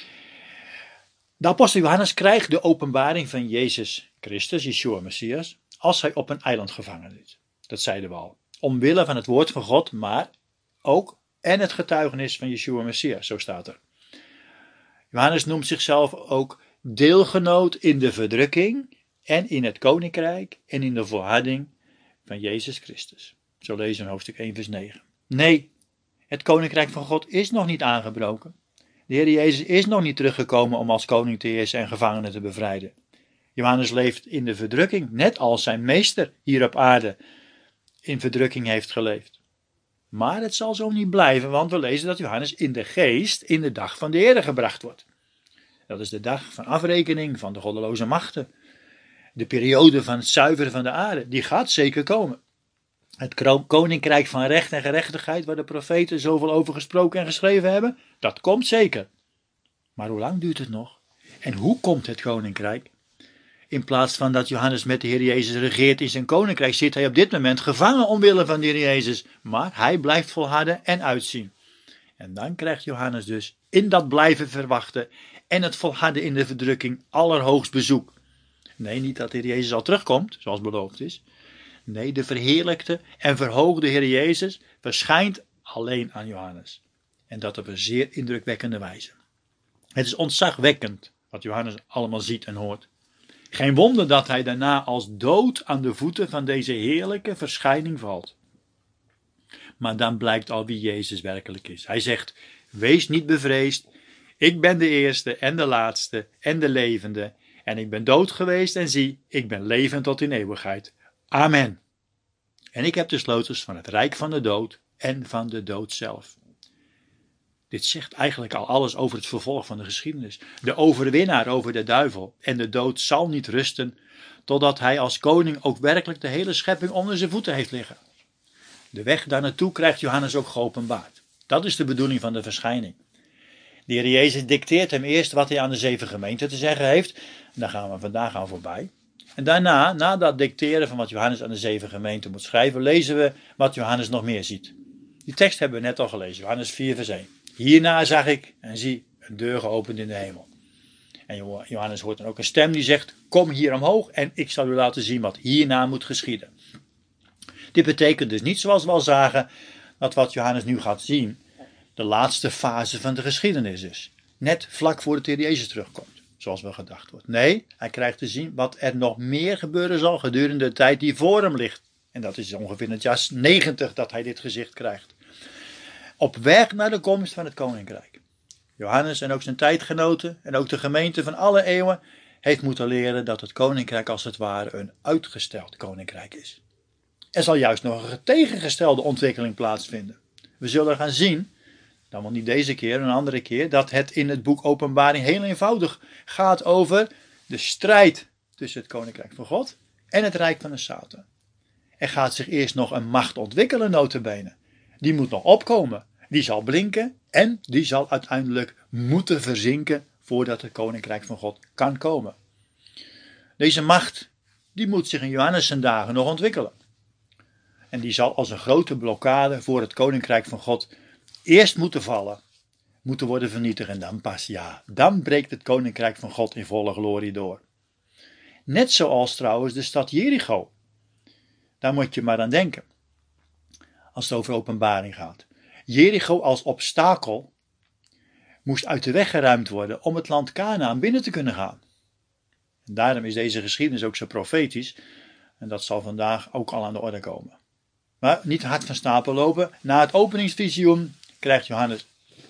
De apostel Johannes krijgt de openbaring van Jezus Christus, Yeshua Messias, als hij op een eiland gevangen is. Dat zeiden we al. Omwille van het woord van God, maar ook en het getuigenis van Yeshua Messias, zo staat er. Johannes noemt zichzelf ook deelgenoot in de verdrukking en in het koninkrijk en in de volharding van Jezus Christus. Zo lezen we in hoofdstuk 1 vers 9. Nee, het koninkrijk van God is nog niet aangebroken. De Heer Jezus is nog niet teruggekomen om als koning te heersen en gevangenen te bevrijden. Johannes leeft in de verdrukking, net als zijn meester hier op aarde in verdrukking heeft geleefd. Maar het zal zo niet blijven, want we lezen dat Johannes in de geest in de dag van de Heer gebracht wordt. Dat is de dag van afrekening van de goddeloze machten. De periode van het zuiveren van de aarde, die gaat zeker komen. Het koninkrijk van recht en gerechtigheid, waar de profeten zoveel over gesproken en geschreven hebben, dat komt zeker. Maar hoe lang duurt het nog? En hoe komt het koninkrijk? In plaats van dat Johannes met de Heer Jezus regeert in zijn koninkrijk, zit hij op dit moment gevangen omwille van de Heer Jezus. Maar hij blijft volharden en uitzien. En dan krijgt Johannes dus in dat blijven verwachten en het volharden in de verdrukking allerhoogst bezoek. Nee, niet dat de Heer Jezus al terugkomt, zoals beloofd is. Nee, de verheerlijkte en verhoogde Heer Jezus verschijnt alleen aan Johannes. En dat op een zeer indrukwekkende wijze. Het is ontzagwekkend wat Johannes allemaal ziet en hoort. Geen wonder dat hij daarna als dood aan de voeten van deze heerlijke verschijning valt. Maar dan blijkt al wie Jezus werkelijk is. Hij zegt, wees niet bevreesd, ik ben de eerste en de laatste en de levende. En ik ben dood geweest en zie, ik ben levend tot in eeuwigheid. Amen. En ik heb de sleutels van het rijk van de dood en van de dood zelf. Dit zegt eigenlijk al alles over het vervolg van de geschiedenis. De overwinnaar over de duivel en de dood zal niet rusten, totdat hij als koning ook werkelijk de hele schepping onder zijn voeten heeft liggen. De weg daar naartoe krijgt Johannes ook geopenbaard. Dat is de bedoeling van de verschijning. De Heer Jezus dicteert hem eerst wat hij aan de 7 gemeenten te zeggen heeft. Daar gaan we vandaag aan voorbij. En daarna, na dat dicteren van wat Johannes aan de 7 gemeenten moet schrijven, lezen we wat Johannes nog meer ziet. Die tekst hebben we net al gelezen, Johannes 4 vers 1. Hierna zag ik en zie een deur geopend in de hemel. En Johannes hoort dan ook een stem die zegt, kom hier omhoog en ik zal u laten zien wat hierna moet geschieden. Dit betekent dus niet, zoals we al zagen, dat wat Johannes nu gaat zien de laatste fase van de geschiedenis is. net vlak voordat de Heer Jezus terugkomt, zoals wel gedacht wordt. Nee, hij krijgt te zien wat er nog meer gebeuren zal gedurende de tijd die voor hem ligt. En dat is ongeveer in het jaar 90 dat hij dit gezicht krijgt. Op weg naar de komst van het koninkrijk. Johannes en ook zijn tijdgenoten en ook de gemeente van alle eeuwen heeft moeten leren dat het koninkrijk als het ware een uitgesteld koninkrijk is. Er zal juist nog een tegengestelde ontwikkeling plaatsvinden. We zullen gaan zien, dan wel niet deze keer, een andere keer, dat het in het boek Openbaring heel eenvoudig gaat over de strijd tussen het koninkrijk van God en het rijk van de Satan. Er gaat zich eerst nog een macht ontwikkelen, nota bene. Die moet nog opkomen, die zal blinken en die zal uiteindelijk moeten verzinken voordat het koninkrijk van God kan komen. Deze macht, die moet zich in Johannes' zijn dagen nog ontwikkelen. En die zal als een grote blokkade voor het koninkrijk van God eerst moeten vallen, moeten worden vernietigd en dan pas, dan breekt het koninkrijk van God in volle glorie door. Net zoals trouwens de stad Jericho. Daar moet je maar aan denken, als het over Openbaring gaat. Jericho als obstakel moest uit de weg geruimd worden om het land Kanaan binnen te kunnen gaan. En daarom is deze geschiedenis ook zo profetisch en dat zal vandaag ook al aan de orde komen. Maar niet hard van stapel lopen. Na het openingsvisioen krijgt Johannes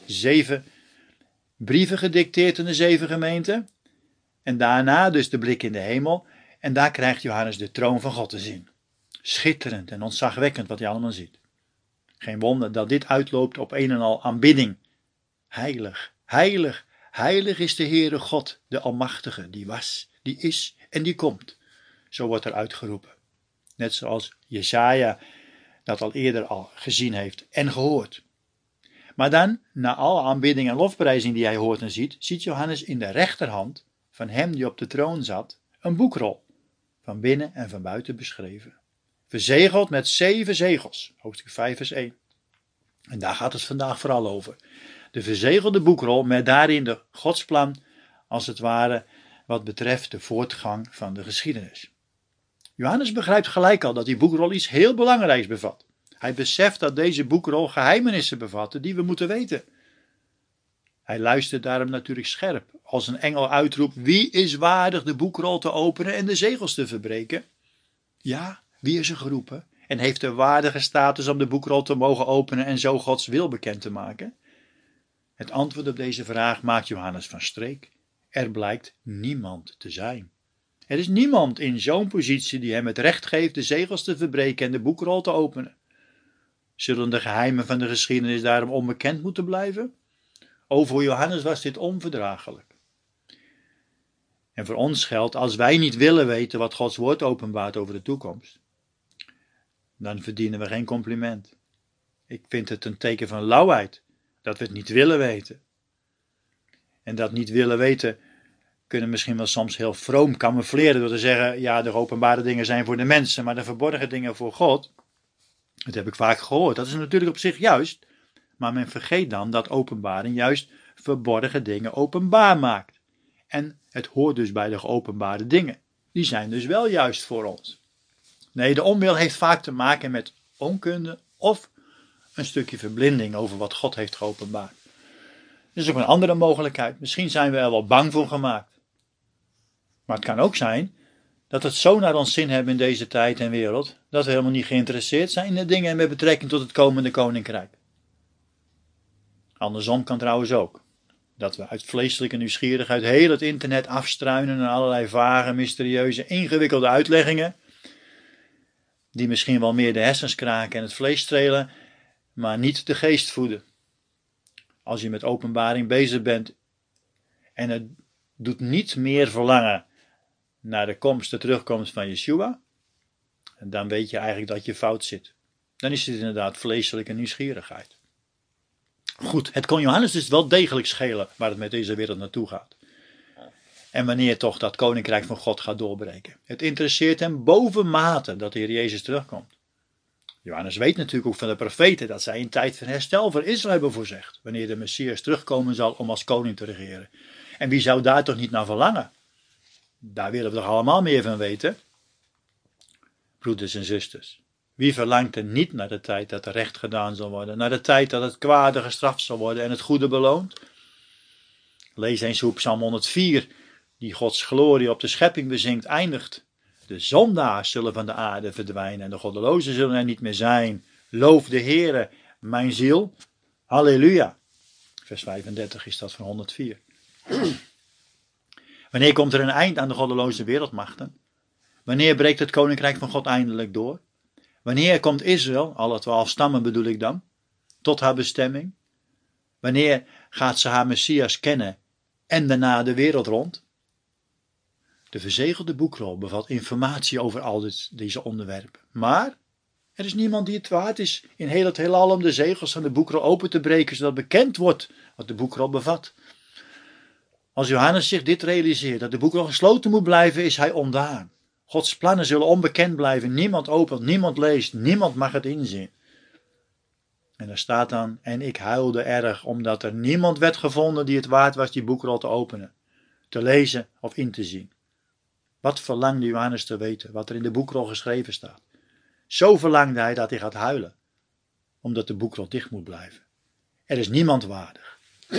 7 brieven gedicteerd aan de 7 gemeenten. En daarna dus de blik in de hemel. En daar krijgt Johannes de troon van God te zien. Schitterend en ontzagwekkend wat hij allemaal ziet. Geen wonder dat dit uitloopt op een en al aanbidding. Heilig, heilig, heilig is de Heere God, de Almachtige, die was, die is en die komt. Zo wordt er uitgeroepen. Net zoals Jesaja dat al eerder al gezien heeft en gehoord. Maar dan, na alle aanbidding en lofprijzing die hij hoort en ziet, ziet Johannes in de rechterhand van hem die op de troon zat, een boekrol, van binnen en van buiten beschreven. Verzegeld met 7 zegels, hoofdstuk 5 vers 1. En daar gaat het vandaag vooral over. De verzegelde boekrol met daarin de godsplan, als het ware, wat betreft de voortgang van de geschiedenis. Johannes begrijpt gelijk al dat die boekrol iets heel belangrijks bevat. Hij beseft dat deze boekrol geheimenissen bevatte die we moeten weten. Hij luistert daarom natuurlijk scherp, als een engel uitroept: wie is waardig de boekrol te openen en de zegels te verbreken? Ja, wie is er geroepen en heeft de waardige status om de boekrol te mogen openen en zo Gods wil bekend te maken? Het antwoord op deze vraag maakt Johannes van streek. Er blijkt niemand te zijn. Er is niemand in zo'n positie die hem het recht geeft de zegels te verbreken en de boekrol te openen. Zullen de geheimen van de geschiedenis daarom onbekend moeten blijven? Voor Johannes was dit onverdraaglijk. En voor ons geldt, als wij niet willen weten wat Gods woord openbaart over de toekomst, dan verdienen we geen compliment. Ik vind het een teken van lauwheid, dat we het niet willen weten. En dat niet willen weten kunnen misschien wel soms heel vroom camoufleren door te zeggen, ja, de openbare dingen zijn voor de mensen, maar de verborgen dingen voor God, dat heb ik vaak gehoord. Dat is natuurlijk op zich juist, maar men vergeet dan dat openbaring juist verborgen dingen openbaar maakt. En het hoort dus bij de geopenbaarde dingen. Die zijn dus wel juist voor ons. Nee, de onwil heeft vaak te maken met onkunde of een stukje verblinding over wat God heeft geopenbaard. Dat is ook een andere mogelijkheid. Misschien zijn we er wel bang voor gemaakt. Maar het kan ook zijn dat we het zo naar ons zin hebben in deze tijd en wereld, dat we helemaal niet geïnteresseerd zijn in de dingen met betrekking tot het komende koninkrijk. Andersom kan trouwens ook. Dat we uit vleeselijke nieuwsgierigheid heel het internet afstruinen naar allerlei vage, mysterieuze, ingewikkelde uitleggingen, die misschien wel meer de hersens kraken en het vlees strelen, maar niet de geest voeden. Als je met openbaring bezig bent en het doet niet meer verlangen naar de terugkomst van Yeshua, en dan weet je eigenlijk dat je fout zit. Dan is het inderdaad vleeselijke nieuwsgierigheid. Goed, het kon Johannes dus wel degelijk schelen waar het met deze wereld naartoe gaat. En wanneer toch dat koninkrijk van God gaat doorbreken. Het interesseert hem bovenmate dat de Heer Jezus terugkomt. Johannes weet natuurlijk ook van de profeten dat zij een tijd van herstel voor Israël hebben voorzegd. Wanneer de Messias terugkomen zal om als koning te regeren. En wie zou daar toch niet naar verlangen? Daar willen we toch allemaal meer van weten? Broeders en zusters. Wie verlangt er niet naar de tijd dat er recht gedaan zal worden? Naar de tijd dat het kwade gestraft zal worden en het goede beloond? Lees eens hoe Psalm 104, die Gods glorie op de schepping bezingt, eindigt. De zondaars zullen van de aarde verdwijnen en de goddelozen zullen er niet meer zijn. Loof de Heere, mijn ziel. Halleluja. Vers 35 is dat van 104. Wanneer komt er een eind aan de goddeloze wereldmachten? Wanneer breekt het koninkrijk van God eindelijk door? Wanneer komt Israël, alle 12 stammen bedoel ik dan, tot haar bestemming? Wanneer gaat ze haar Messias kennen en daarna de wereld rond? De verzegelde boekrol bevat informatie over al deze onderwerpen. Maar er is niemand die het waard is in heel het heelal om de zegels van de boekrol open te breken, zodat bekend wordt wat de boekrol bevat. Als Johannes zich dit realiseert, dat de boekrol gesloten moet blijven, is hij ontdaan. Gods plannen zullen onbekend blijven. Niemand opent, niemand leest, niemand mag het inzien. En er staat dan, en ik huilde erg, omdat er niemand werd gevonden die het waard was die boekrol te openen, te lezen of in te zien. Wat verlangde Johannes te weten, wat er in de boekrol geschreven staat. Zo verlangde hij dat hij gaat huilen, omdat de boekrol dicht moet blijven. Er is niemand waardig.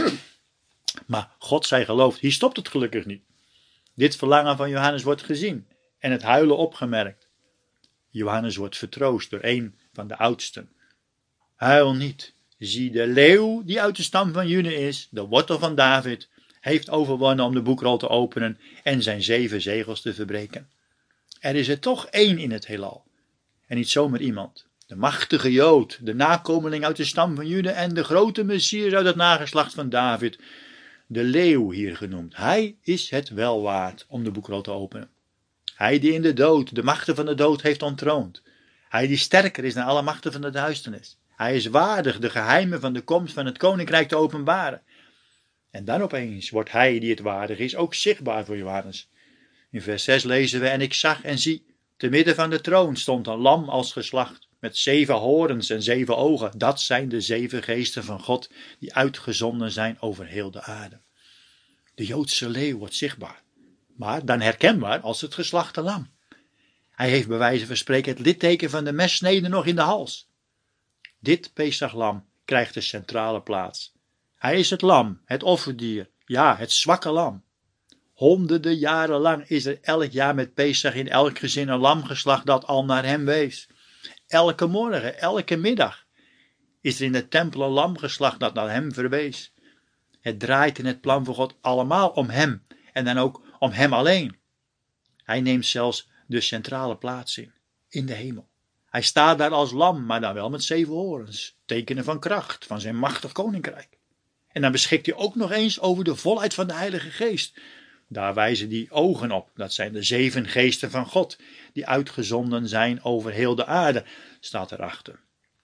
Maar God zij geloofd, hier stopt het gelukkig niet. Dit verlangen van Johannes wordt gezien en het huilen opgemerkt. Johannes wordt vertroost door een van de oudsten. Huil niet, zie de leeuw die uit de stam van Juda is, de wortel van David, heeft overwonnen om de boekrol te openen en zijn 7 zegels te verbreken. Er is er toch 1 in het heelal. En niet zomaar iemand. De machtige Jood, de nakomeling uit de stam van Juda en de grote Messias uit het nageslacht van David. De leeuw hier genoemd. Hij is het wel waard om de boekrol te openen. Hij die in de dood, de machten van de dood heeft ontroond. Hij die sterker is dan alle machten van de duisternis. Hij is waardig de geheimen van de komst van het koninkrijk te openbaren. En dan opeens wordt hij die het waardig is ook zichtbaar voor Johannes. In vers 6 lezen we, en ik zag en zie, te midden van de troon stond een lam als geslacht, met 7 horens en 7 ogen. Dat zijn de 7 geesten van God, die uitgezonden zijn over heel de aarde. De Joodse leeuw wordt zichtbaar, maar dan herkenbaar als het geslachte lam. Hij heeft bij wijze van spreken het litteken van de messnede nog in de hals. Dit Pesachlam krijgt de centrale plaats. Hij is het lam, het offerdier, ja, het zwakke lam. Honderden jaren lang is er elk jaar met Pesach in elk gezin een lam geslacht dat al naar hem wees. Elke morgen, elke middag is er in de tempel een lam geslacht dat naar hem verwees. Het draait in het plan van God allemaal om hem en dan ook om hem alleen. Hij neemt zelfs de centrale plaats in de hemel. Hij staat daar als lam, maar dan wel met 7 horens, tekenen van kracht, van zijn machtig koninkrijk. En dan beschikt hij ook nog eens over de volheid van de Heilige Geest. Daar wijzen die ogen op. Dat zijn de 7 geesten van God, die uitgezonden zijn over heel de aarde, staat erachter.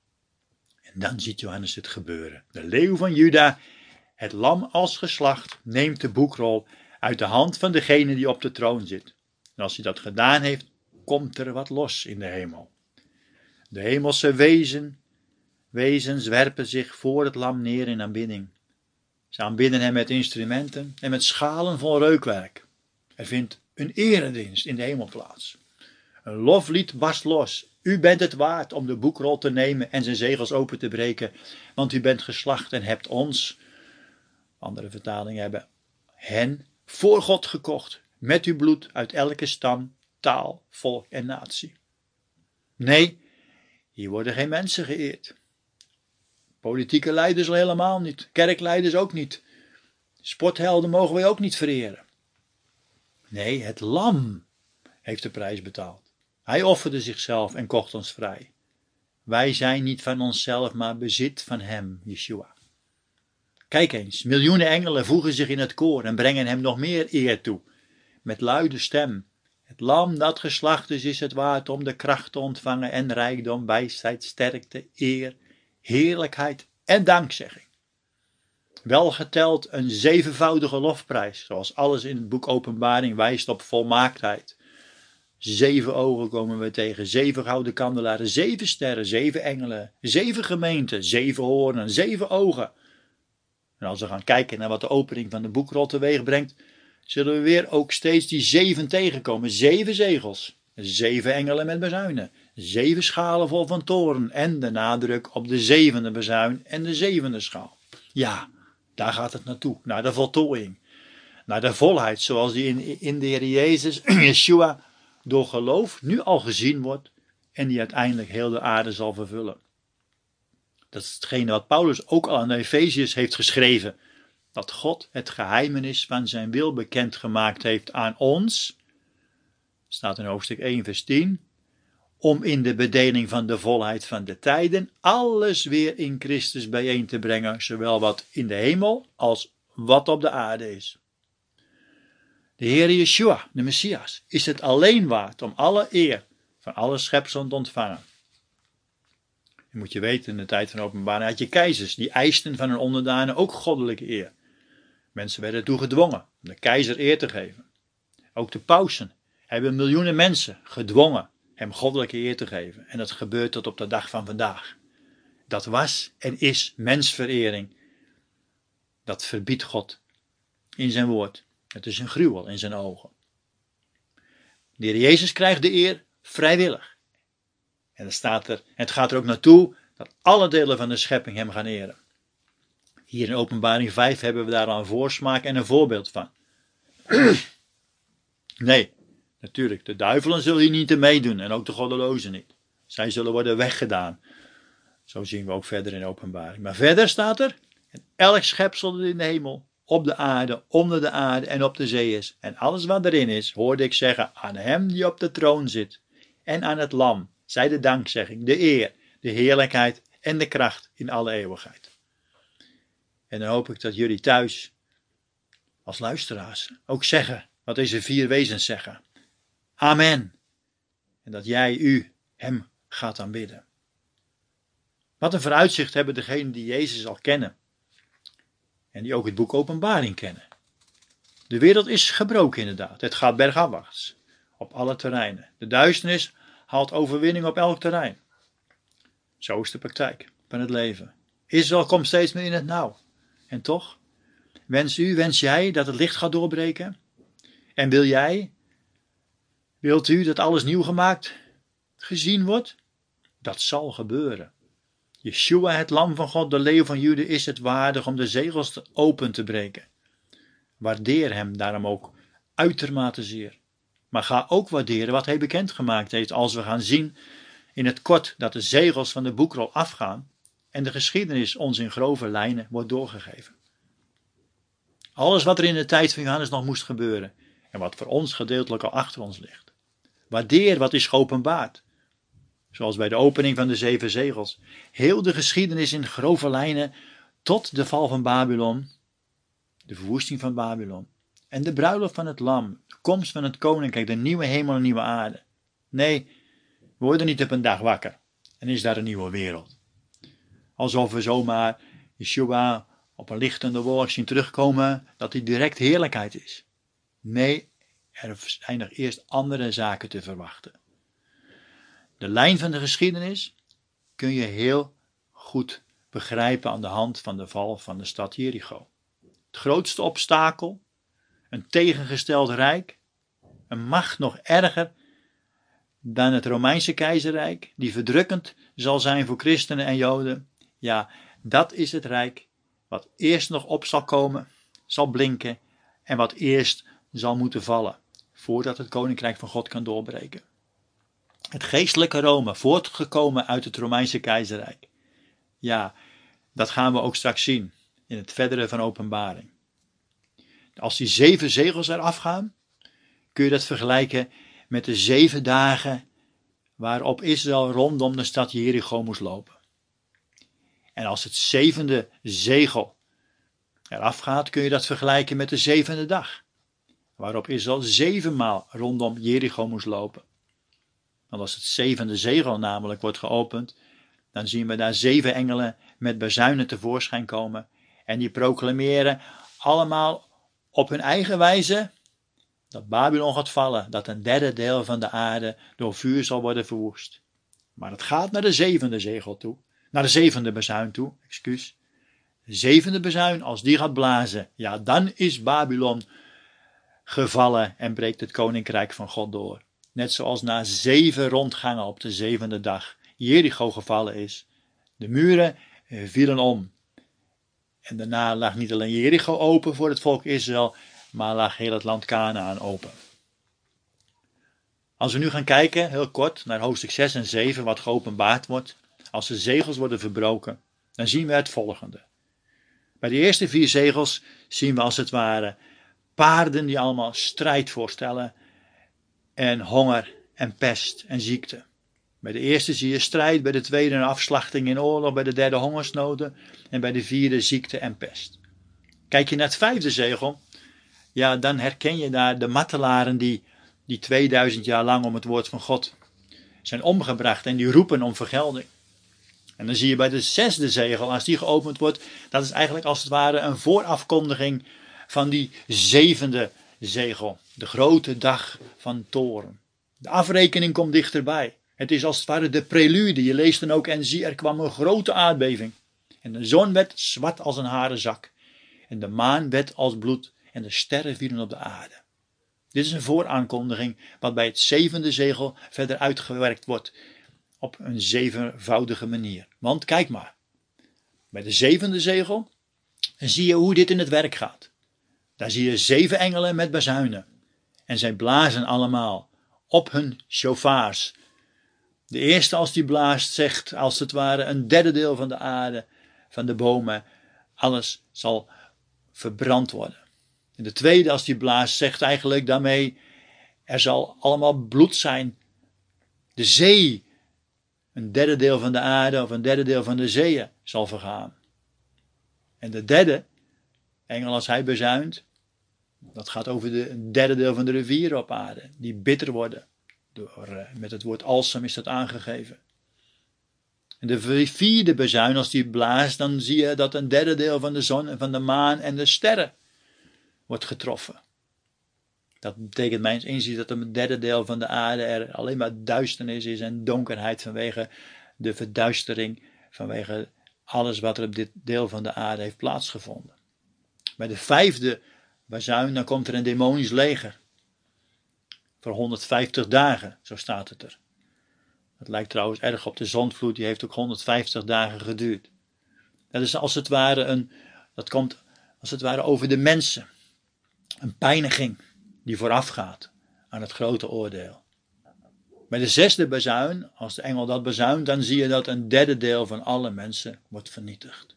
En dan ziet Johannes het gebeuren. De leeuw van Juda, het lam als geslacht, neemt de boekrol uit de hand van degene die op de troon zit. En als hij dat gedaan heeft, komt er wat los in de hemel. De hemelse wezens werpen zich voor het lam neer in aanbidding. Ze aanbidden hem met instrumenten en met schalen vol reukwerk. Er vindt een eredienst in de hemel plaats. Een loflied barst los. U bent het waard om de boekrol te nemen en zijn zegels open te breken, want u bent geslacht en hebt ons, andere vertalingen hebben, hen voor God gekocht, met uw bloed uit elke stam, taal, volk en natie. Nee, hier worden geen mensen geëerd. Politieke leiders al helemaal niet. Kerkleiders ook niet. Sporthelden mogen wij ook niet vereren. Nee, het lam heeft de prijs betaald. Hij offerde zichzelf en kocht ons vrij. Wij zijn niet van onszelf, maar bezit van hem, Yeshua. Kijk eens, miljoenen engelen voegen zich in het koor en brengen hem nog meer eer toe. Met luide stem. Het lam dat geslacht is het waard om de kracht te ontvangen en rijkdom, wijsheid, sterkte, eer, heerlijkheid en dankzegging. Wel geteld een 7voudige lofprijs, zoals alles in het boek Openbaring wijst op volmaaktheid. 7 ogen komen we tegen, 7 gouden kandelaren, 7 sterren, 7 engelen, 7 gemeenten, 7 hoornen, 7 ogen. En als we gaan kijken naar wat de opening van de boekrol teweeg brengt, zullen we weer ook steeds die 7 tegenkomen. 7 zegels, 7 engelen met bezuinen, 7 schalen vol van toorn en de nadruk op de 7e bezuin en de 7e schaal. Ja, daar gaat het naartoe, naar de voltooiing. naar de volheid zoals die in de Heer Jezus, Yeshua, door geloof nu al gezien wordt en die uiteindelijk heel de aarde zal vervullen. Dat is hetgene wat Paulus ook al aan de Efeziërs heeft geschreven. Dat God het geheimenis van zijn wil bekendgemaakt heeft aan ons. Staat in hoofdstuk 1 vers 10. Om in de bedeling van de volheid van de tijden alles weer in Christus bijeen te brengen. Zowel wat in de hemel als wat op de aarde is. De Heer Yeshua, de Messias, is het alleen waard om alle eer van alle schepselen te ontvangen. Je moet je weten, in de tijd van openbaring had je keizers, die eisten van hun onderdanen ook goddelijke eer. Mensen werden ertoe gedwongen om de keizer eer te geven. Ook de pausen hebben miljoenen mensen gedwongen hem goddelijke eer te geven. En dat gebeurt tot op de dag van vandaag. Dat was en is mensverering. Dat verbiedt God in zijn woord. Het is een gruwel in zijn ogen. De Heer Jezus krijgt de eer vrijwillig. En dan staat er, het gaat er ook naartoe dat alle delen van de schepping hem gaan eren. Hier in Openbaring 5 hebben we daar al een voorsmaak en een voorbeeld van. Nee, natuurlijk, de duivelen zullen hier niet meedoen en ook de goddelozen niet. Zij zullen worden weggedaan. Zo zien we ook verder in Openbaring. Maar verder staat er, en elk schepsel in de hemel, op de aarde, onder de aarde en op de zee is. En alles wat erin is, hoorde ik zeggen, aan hem die op de troon zit en aan het lam, zij de dankzegging, de eer, de heerlijkheid en de kracht in alle eeuwigheid. En dan hoop ik dat jullie thuis, als luisteraars, ook zeggen wat deze 4 wezens zeggen. Amen. En dat jij hem gaat aanbidden. Wat een vooruitzicht hebben degenen die Jezus al kennen. En die ook het boek Openbaring kennen. De wereld is gebroken inderdaad. Het gaat bergafwaarts. Op alle terreinen. De duisternis haalt overwinning op elk terrein. Zo is de praktijk van het leven. Israël komt steeds meer in het nauw. En toch, wens jij dat het licht gaat doorbreken? En wilt u dat alles nieuw gemaakt gezien wordt? Dat zal gebeuren. Yeshua, het lam van God, de leeuw van Juda, is het waardig om de zegels open te breken. Waardeer hem daarom ook uitermate zeer. Maar ga ook waarderen wat hij bekendgemaakt heeft als we gaan zien in het kort dat de zegels van de boekrol afgaan en de geschiedenis ons in grove lijnen wordt doorgegeven. Alles wat er in de tijd van Johannes nog moest gebeuren en wat voor ons gedeeltelijk al achter ons ligt. Waardeer wat is geopenbaard. Zoals bij de opening van de 7 zegels. Heel de geschiedenis in grove lijnen tot de val van Babylon, de verwoesting van Babylon en de bruiloft van het lam, de komst van het koninkrijk, de nieuwe hemel en nieuwe aarde. Nee, we worden niet op een dag wakker en is daar een nieuwe wereld. Alsof we zomaar Yeshua op een lichtende wolk zien terugkomen, dat hij direct heerlijkheid is. Nee, er zijn nog eerst andere zaken te verwachten. De lijn van de geschiedenis kun je heel goed begrijpen aan de hand van de val van de stad Jericho. Het grootste obstakel, een tegengesteld rijk, een macht nog erger dan het Romeinse keizerrijk, die verdrukkend zal zijn voor christenen en joden. Ja, dat is het rijk wat eerst nog op zal komen, zal blinken en wat eerst zal moeten vallen, voordat het koninkrijk van God kan doorbreken. Het geestelijke Rome, voortgekomen uit het Romeinse keizerrijk. Ja, dat gaan we ook straks zien in het verdere van Openbaring. Als die 7 zegels eraf gaan, kun je dat vergelijken met de 7 dagen waarop Israël rondom de stad Jericho moest lopen. En als het 7e zegel eraf gaat, kun je dat vergelijken met de 7e dag, waarop Israël 7 maal rondom Jericho moest lopen. Want als het 7e zegel namelijk wordt geopend, dan zien we daar 7 engelen met bazuinen tevoorschijn komen. En die proclameren allemaal op hun eigen wijze dat Babylon gaat vallen, dat een derde deel van de aarde door vuur zal worden verwoest. Maar het gaat naar de 7e zegel toe, naar de 7e bazuin toe, De 7e bazuin, als die gaat blazen, ja, dan is Babylon gevallen en breekt het koninkrijk van God door. Net zoals na 7 rondgangen op de 7e dag Jericho gevallen is. De muren vielen om. En daarna lag niet alleen Jericho open voor het volk Israël, maar lag heel het land Kanaan open. Als we nu gaan kijken, heel kort, naar hoofdstuk 6 en 7, wat geopenbaard wordt, als de zegels worden verbroken, dan zien we het volgende. Bij de eerste 4 zegels zien we als het ware paarden die allemaal strijd voorstellen en honger en pest en ziekte. Bij de eerste zie je strijd, bij de tweede een afslachting in oorlog, bij de derde hongersnoden en bij de vierde ziekte en pest. Kijk je naar het 5e zegel, ja, dan herken je daar de martelaren die 2000 jaar lang om het woord van God zijn omgebracht en die roepen om vergelding. En dan zie je bij de 6e zegel, als die geopend wordt, dat is eigenlijk als het ware een voorafkondiging van die 7e zegel. De grote dag van toorn. De afrekening komt dichterbij. Het is als het ware de prelude. Je leest dan ook en zie er kwam een grote aardbeving. En de zon werd zwart als een haren zak. En de maan werd als bloed en de sterren vielen op de aarde. Dit is een vooraankondiging wat bij het 7e zegel verder uitgewerkt wordt op een 7voudige manier. Want kijk maar, bij de 7e zegel zie je hoe dit in het werk gaat. Daar zie je 7 engelen met bazuinen. En zij blazen allemaal op hun shofaars. De eerste als die blaast zegt als het ware een derde deel van de aarde, van de bomen, alles zal verbrand worden. En de tweede als die blaast zegt eigenlijk daarmee, er zal allemaal bloed zijn. De zee, een derde deel van de aarde of een derde deel van de zeeën zal vergaan. En de derde engel als hij bezuint, dat gaat over een derde deel van de rivieren op aarde, die bitter worden. Met het woord alsem is dat aangegeven. En de vierde bezuin, als die blaast, dan zie je dat een derde deel van de zon en van de maan en de sterren wordt getroffen. Dat betekent mijns inziens dat een derde deel van de aarde er alleen maar duisternis is en donkerheid vanwege de verduistering, vanwege alles wat er op dit deel van de aarde heeft plaatsgevonden. Bij de 5e bazuin, dan komt er een demonisch leger. Voor 150 dagen, zo staat het er. Dat lijkt trouwens erg op de zondvloed, die heeft ook 150 dagen geduurd. Dat is als het ware dat komt als het ware over de mensen. Een pijniging die voorafgaat aan het grote oordeel. Bij de 6e bazuin, als de engel dat bazuint, dan zie je dat een derde deel van alle mensen wordt vernietigd.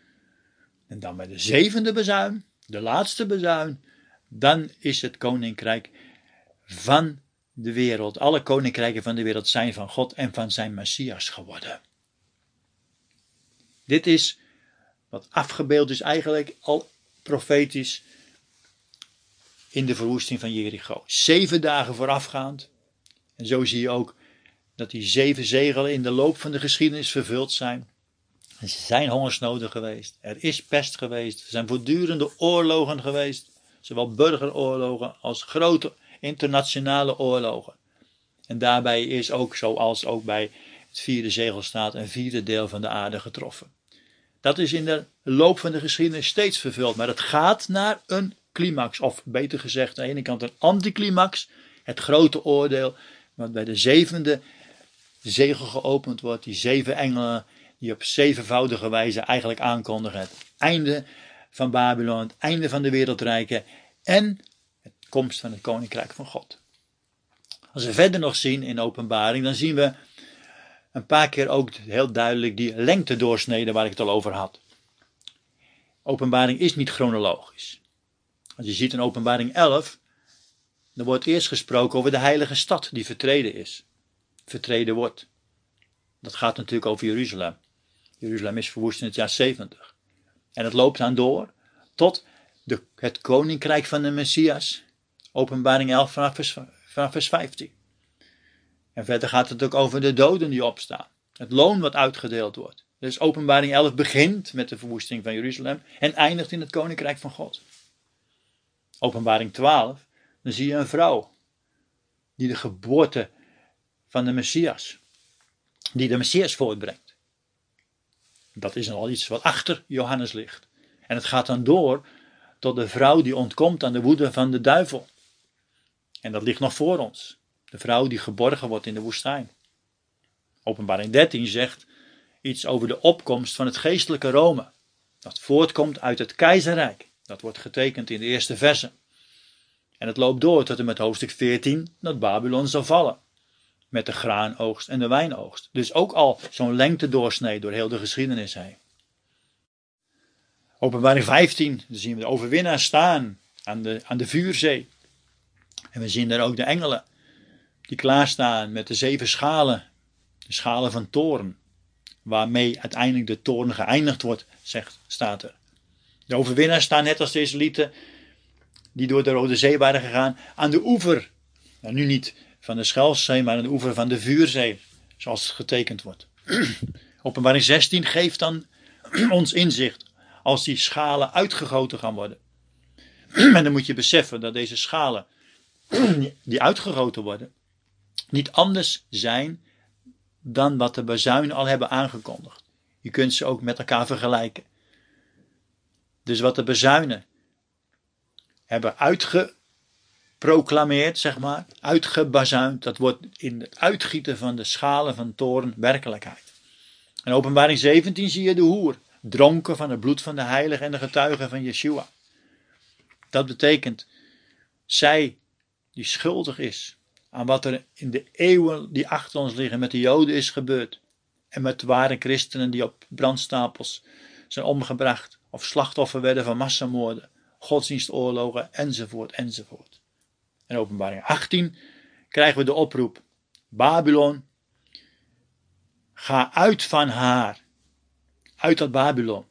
En dan bij de 7e bazuin, de laatste bazuin, dan is het koninkrijk van de wereld. Alle koninkrijken van de wereld zijn van God en van zijn Messias geworden. Dit is wat afgebeeld is eigenlijk al profetisch in de verwoesting van Jericho. 7 dagen voorafgaand. En zo zie je ook dat die 7 zegelen in de loop van de geschiedenis vervuld zijn. Er zijn hongersnoden geweest. Er is pest geweest. Er zijn voortdurende oorlogen geweest. Zowel burgeroorlogen als grote internationale oorlogen. En daarbij is ook, zoals ook bij het 4e zegel staat, een 4e deel van de aarde getroffen. Dat is in de loop van de geschiedenis steeds vervuld. Maar het gaat naar een climax. Of beter gezegd, aan de ene kant een anticlimax. Het grote oordeel. Wat bij de 7e zegel geopend wordt. Die 7 engelen die op 7voudige wijze eigenlijk aankondigen. Het einde van Babylon. Het einde van de wereldrijken. En de komst van het koninkrijk van God. Als we verder nog zien in Openbaring, dan zien we een paar keer ook heel duidelijk die lengtedoorsnede waar ik het al over had. Openbaring is niet chronologisch. Als je ziet in Openbaring 11, dan wordt eerst gesproken over de heilige stad die vertreden is. Vertreden wordt. Dat gaat natuurlijk over Jeruzalem. Jeruzalem is verwoest in het jaar 70. En het loopt dan door tot het koninkrijk van de Messias. Openbaring 11 vanaf vers 15. En verder gaat het ook over de doden die opstaan. Het loon wat uitgedeeld wordt. Dus Openbaring 11 begint met de verwoesting van Jeruzalem en eindigt in het koninkrijk van God. Openbaring 12, dan zie je een vrouw die de geboorte van de Messias, die de Messias voortbrengt. Dat is al iets wat achter Johannes ligt. En het gaat dan door tot de vrouw die ontkomt aan de woede van de duivel. En dat ligt nog voor ons. De vrouw die geborgen wordt in de woestijn. Openbaring 13 zegt iets over de opkomst van het geestelijke Rome. Dat voortkomt uit het keizerrijk. Dat wordt getekend in de eerste versen. En het loopt door tot en met hoofdstuk 14, dat Babylon zal vallen. Met de graanoogst en de wijnoogst. Dus ook al zo'n lengtedoorsnee door heel de geschiedenis heen. Openbaring 15, dan zien we de overwinnaars staan aan de vuurzee. En we zien daar ook de engelen die klaarstaan met de 7 schalen. De schalen van toorn. Waarmee uiteindelijk de toorn geëindigd wordt, staat er. De overwinnaars staan net als de Israëlieten die door de Rode Zee waren gegaan aan de oever. Nou, nu niet van de Schelfzee, maar aan de oever van de Vuurzee, zoals het getekend wordt. Openbaring 16 geeft dan ons inzicht als die schalen uitgegoten gaan worden. En dan moet je beseffen dat deze schalen die uitgegoten worden niet anders zijn dan wat de bazuinen al hebben aangekondigd. Je kunt ze ook met elkaar vergelijken. Dus wat de bazuinen hebben uitgeproclameerd, zeg maar, uitgebazuind, dat wordt in het uitgieten van de schalen van toorn werkelijkheid. In Openbaring 17 zie je de hoer, dronken van het bloed van de heiligen en de getuigen van Yeshua. Dat betekent, zij die schuldig is aan wat er in de eeuwen die achter ons liggen met de Joden is gebeurd. En met ware christenen die op brandstapels zijn omgebracht. Of slachtoffer werden van massamoorden, godsdienstoorlogen enzovoort enzovoort. In Openbaring 18 krijgen we de oproep. Babylon, ga uit van haar. Uit dat Babylon.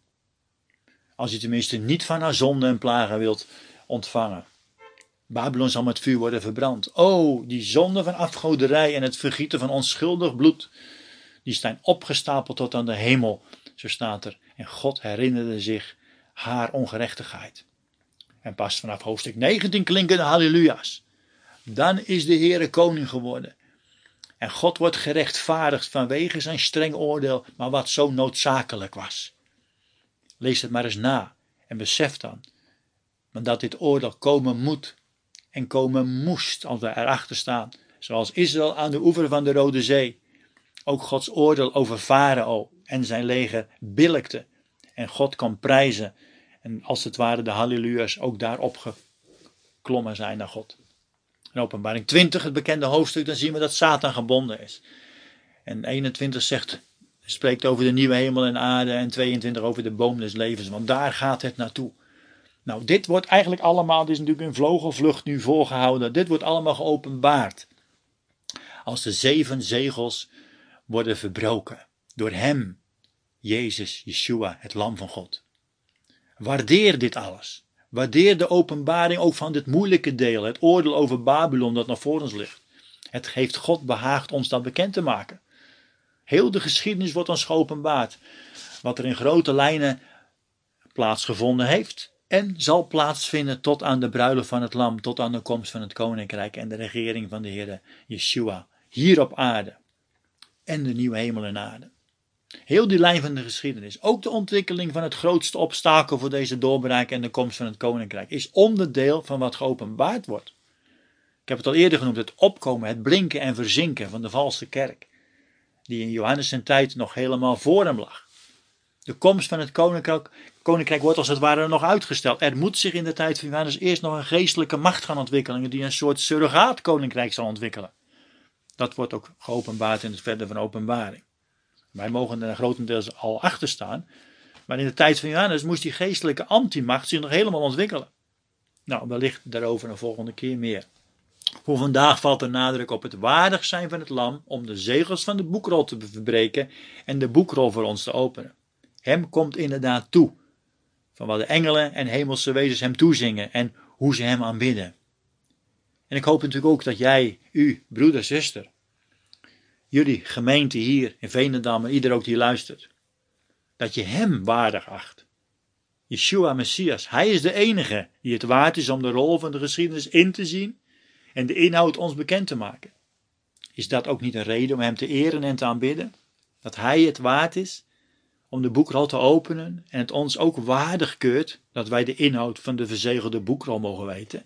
Als je tenminste niet van haar zonde en plagen wilt ontvangen. Babylon zal met vuur worden verbrand. Oh, die zonde van afgoderij en het vergieten van onschuldig bloed. Die zijn opgestapeld tot aan de hemel. Zo staat er. En God herinnerde zich haar ongerechtigheid. En pas vanaf hoofdstuk 19 klinken de halleluja's. Dan is de Heere koning geworden. En God wordt gerechtvaardigd vanwege zijn streng oordeel, maar wat zo noodzakelijk was. Lees het maar eens na en besef dan dat dit oordeel komen moet en komen moest als we erachter staan. Zoals Israël aan de oever van de Rode Zee ook Gods oordeel over Farao en zijn leger billijkte en God kon prijzen en als het ware de halleluja's ook daarop geklommen zijn naar God. In Openbaring 20, het bekende hoofdstuk, dan zien we dat Satan gebonden is. En 21 spreekt over de nieuwe hemel en aarde en 22 over de boom des levens, want daar gaat het naartoe. Nou, dit wordt eigenlijk allemaal, dit is natuurlijk een vogelvlucht nu voorgehouden, dit wordt allemaal geopenbaard. Als de 7 zegels worden verbroken door hem, Jezus, Yeshua, het lam van God. Waardeer dit alles. Waardeer de openbaring ook van dit moeilijke deel, het oordeel over Babylon dat nog voor ons ligt. Het heeft God behaagd ons dat bekend te maken. Heel de geschiedenis wordt ons geopenbaard. Wat er in grote lijnen plaatsgevonden heeft en zal plaatsvinden tot aan de bruiloft van het lam, tot aan de komst van het koninkrijk en de regering van de Heer Yeshua, hier op aarde. En de nieuwe hemel en aarde. Heel die lijn van de geschiedenis, ook de ontwikkeling van het grootste obstakel voor deze doorbraak en de komst van het koninkrijk, is onderdeel van wat geopenbaard wordt. Ik heb het al eerder genoemd, het opkomen, het blinken en verzinken van de valse kerk, die in Johannes zijn tijd nog helemaal voor hem lag. De komst van het koninkrijk wordt als het ware nog uitgesteld. Er moet zich in de tijd van Johannes eerst nog een geestelijke macht gaan ontwikkelen, die een soort surrogaatkoninkrijk zal ontwikkelen. Dat wordt ook geopenbaard in het verder van openbaring. Wij mogen er grotendeels al achter staan. Maar in de tijd van Johannes moest die geestelijke antimacht zich nog helemaal ontwikkelen. Nou, wellicht daarover een volgende keer meer. Voor vandaag valt er nadruk op het waardig zijn van het lam om de zegels van de boekrol te verbreken en de boekrol voor ons te openen. Hem komt inderdaad toe. Van wat de engelen en hemelse wezens hem toezingen en hoe ze hem aanbidden. En ik hoop natuurlijk ook dat jij, u, broeder, zuster, jullie gemeente hier in Veenendaal en ieder ook die luistert, dat je hem waardig acht. Yeshua Messias, hij is de enige die het waard is om de rol van de geschiedenis in te zien en de inhoud ons bekend te maken. Is dat ook niet een reden om hem te eren en te aanbidden? Dat hij het waard is om de boekrol te openen en het ons ook waardig keurt dat wij de inhoud van de verzegelde boekrol mogen weten?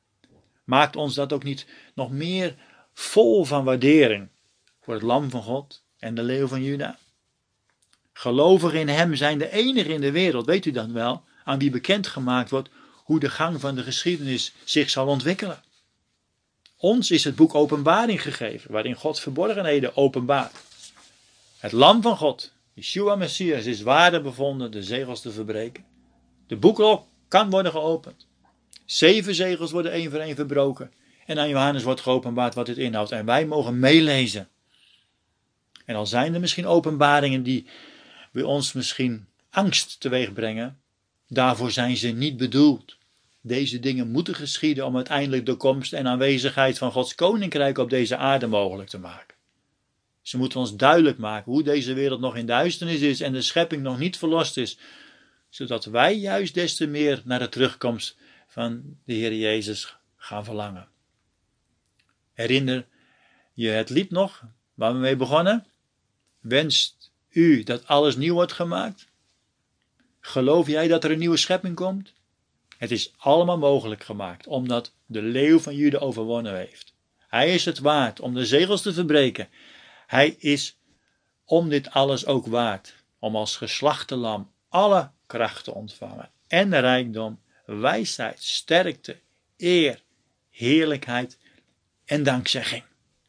Maakt ons dat ook niet nog meer vol van waardering voor het lam van God en de leeuw van Juda? Gelovigen in hem zijn de enige in de wereld, weet u dan wel, aan wie bekendgemaakt wordt hoe de gang van de geschiedenis zich zal ontwikkelen. Ons is het boek Openbaring gegeven, waarin God verborgenheden openbaart. Het lam van God, Yeshua Messias, is waardig bevonden de zegels te verbreken. De boekrol kan worden geopend. 7 zegels worden 1 voor 1 verbroken. En aan Johannes wordt geopenbaard wat dit inhoudt. En wij mogen meelezen. En al zijn er misschien openbaringen die bij ons misschien angst teweeg brengen, daarvoor zijn ze niet bedoeld. Deze dingen moeten geschieden om uiteindelijk de komst en aanwezigheid van Gods koninkrijk op deze aarde mogelijk te maken. Ze moeten ons duidelijk maken hoe deze wereld nog in duisternis is en de schepping nog niet verlost is, zodat wij juist des te meer naar de terugkomst van de Heer Jezus gaan verlangen. Herinner je het lied nog waar we mee begonnen? Wenst u dat alles nieuw wordt gemaakt? Geloof jij dat er een nieuwe schepping komt? Het is allemaal mogelijk gemaakt, omdat de leeuw van Juda overwonnen heeft. Hij is het waard om de zegels te verbreken. Hij is om dit alles ook waard, om als geslachte lam alle kracht te ontvangen. En de rijkdom, wijsheid, sterkte, eer, heerlijkheid en dankzegging.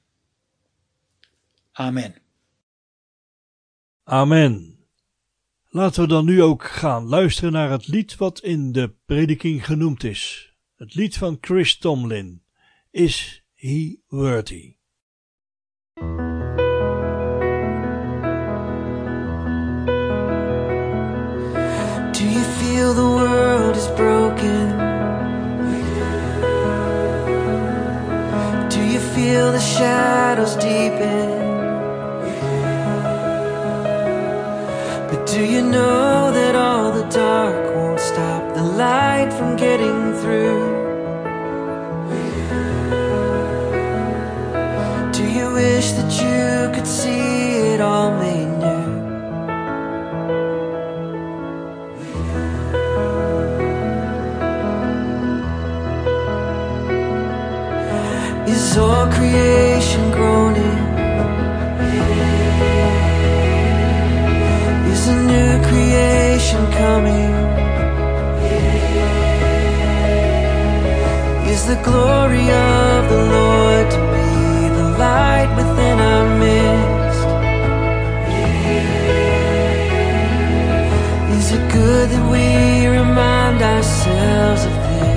Amen. Amen. Laten we dan nu ook gaan luisteren naar het lied wat in de prediking genoemd is. Het lied van Chris Tomlin. Is He Worthy? Do you feel the world is broken? Do you feel the shadows deepen? But do you know that all the dark won't stop the light from getting through? Do you wish that you could see it all made new? Is all creation groaning? Is a new creation coming? Is the glory of the Lord to be the light within our midst? Is it good that we remind ourselves of this?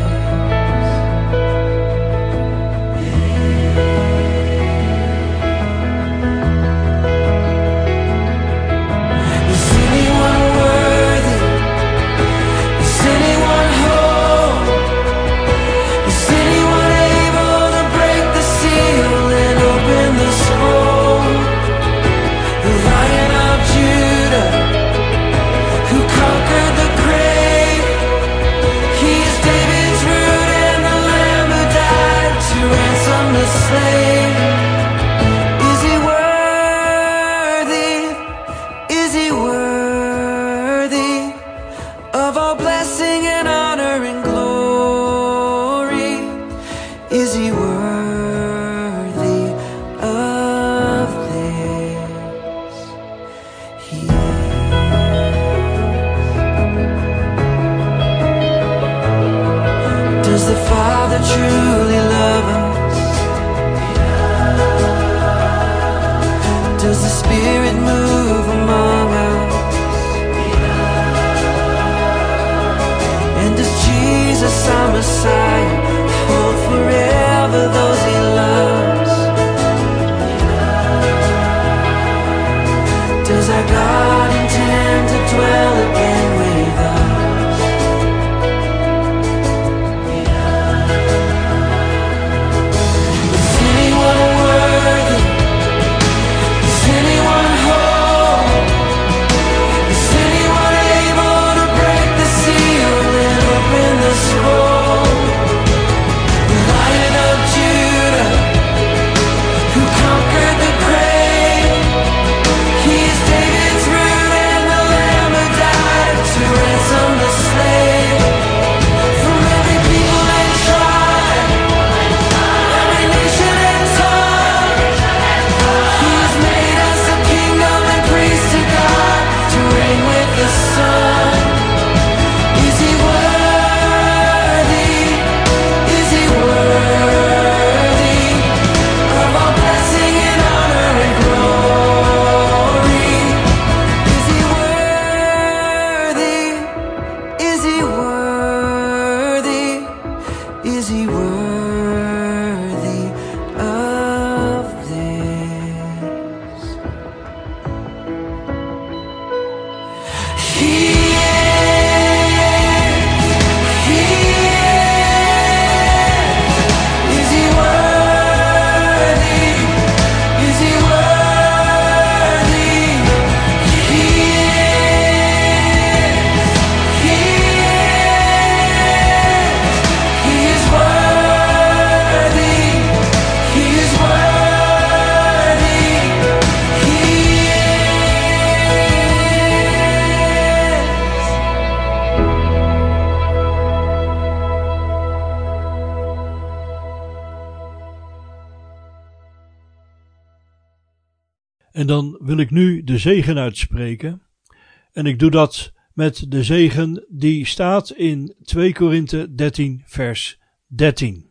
En dan wil ik nu de zegen uitspreken. En ik doe dat met de zegen die staat in 2 Korinthe 13 vers 13.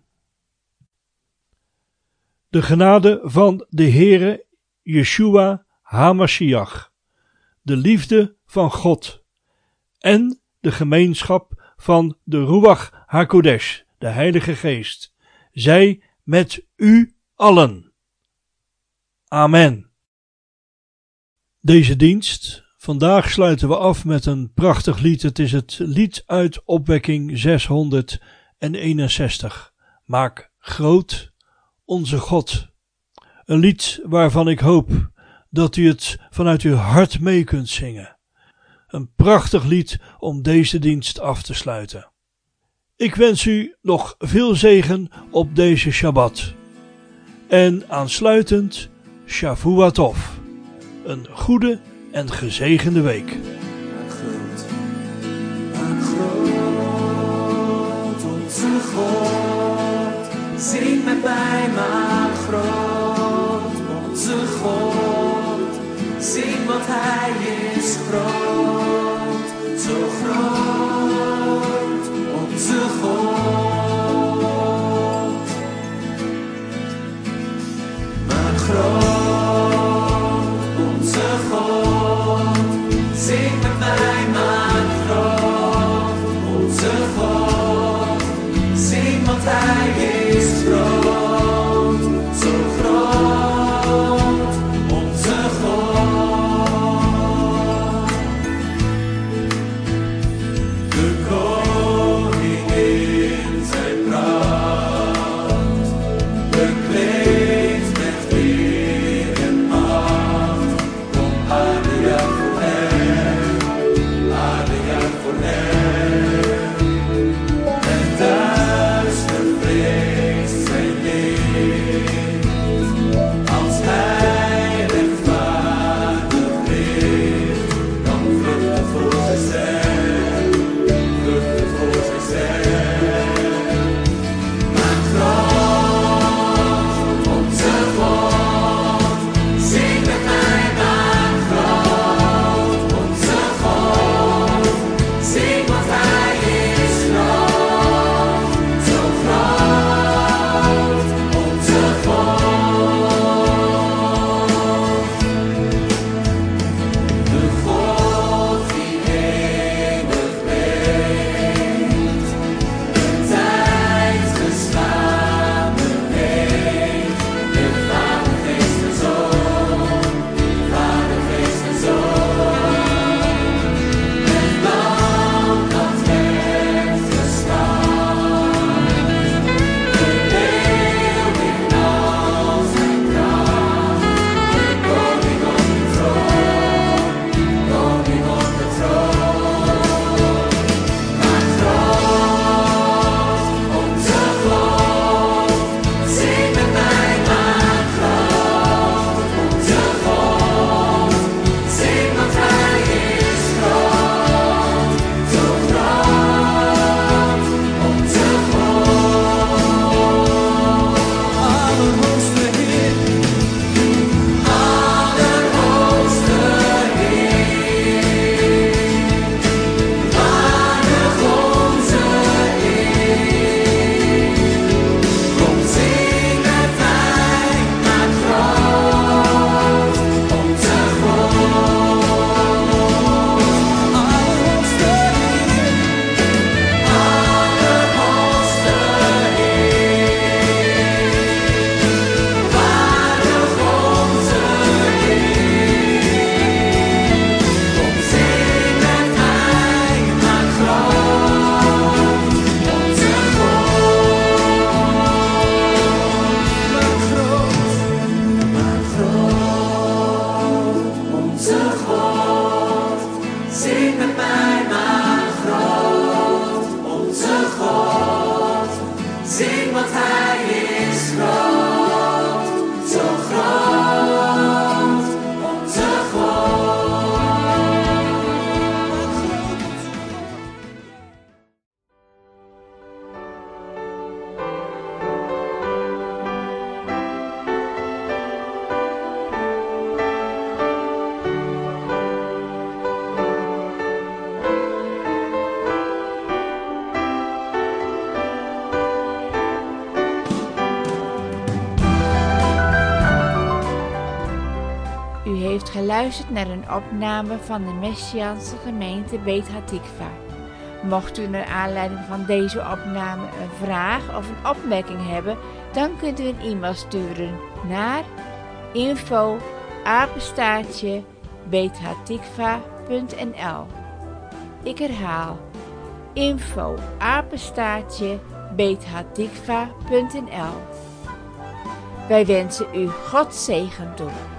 De genade van de Heere Yeshua HaMashiach, de liefde van God en de gemeenschap van de Ruach HaKodesh, de Heilige Geest, zij met u allen. Amen. Deze dienst, vandaag sluiten we af met een prachtig lied. Het is het lied uit Opwekking 661. Maak groot onze God. Een lied waarvan ik hoop dat u het vanuit uw hart mee kunt zingen. Een prachtig lied om deze dienst af te sluiten. Ik wens u nog veel zegen op deze Shabbat. En aansluitend Shavua Tov. Een goede en gezegende week. Maak groot onze God. Zing met mij, maak groot onze God. Zing, want Hij is groot, zo groot onze God. Maak groot onze God. Zing met mij, maak groot onze God. Zing, want Hij is groot, zo groot. heeft geluisterd naar een opname van de Messiaanse gemeente Beit Hatikva. Mocht u naar aanleiding van deze opname een vraag of een opmerking hebben, dan kunt u een e-mail sturen naar info@beithatikva.nl. Ik herhaal, info@beithatikva.nl. Wij wensen u Gods zegen toe.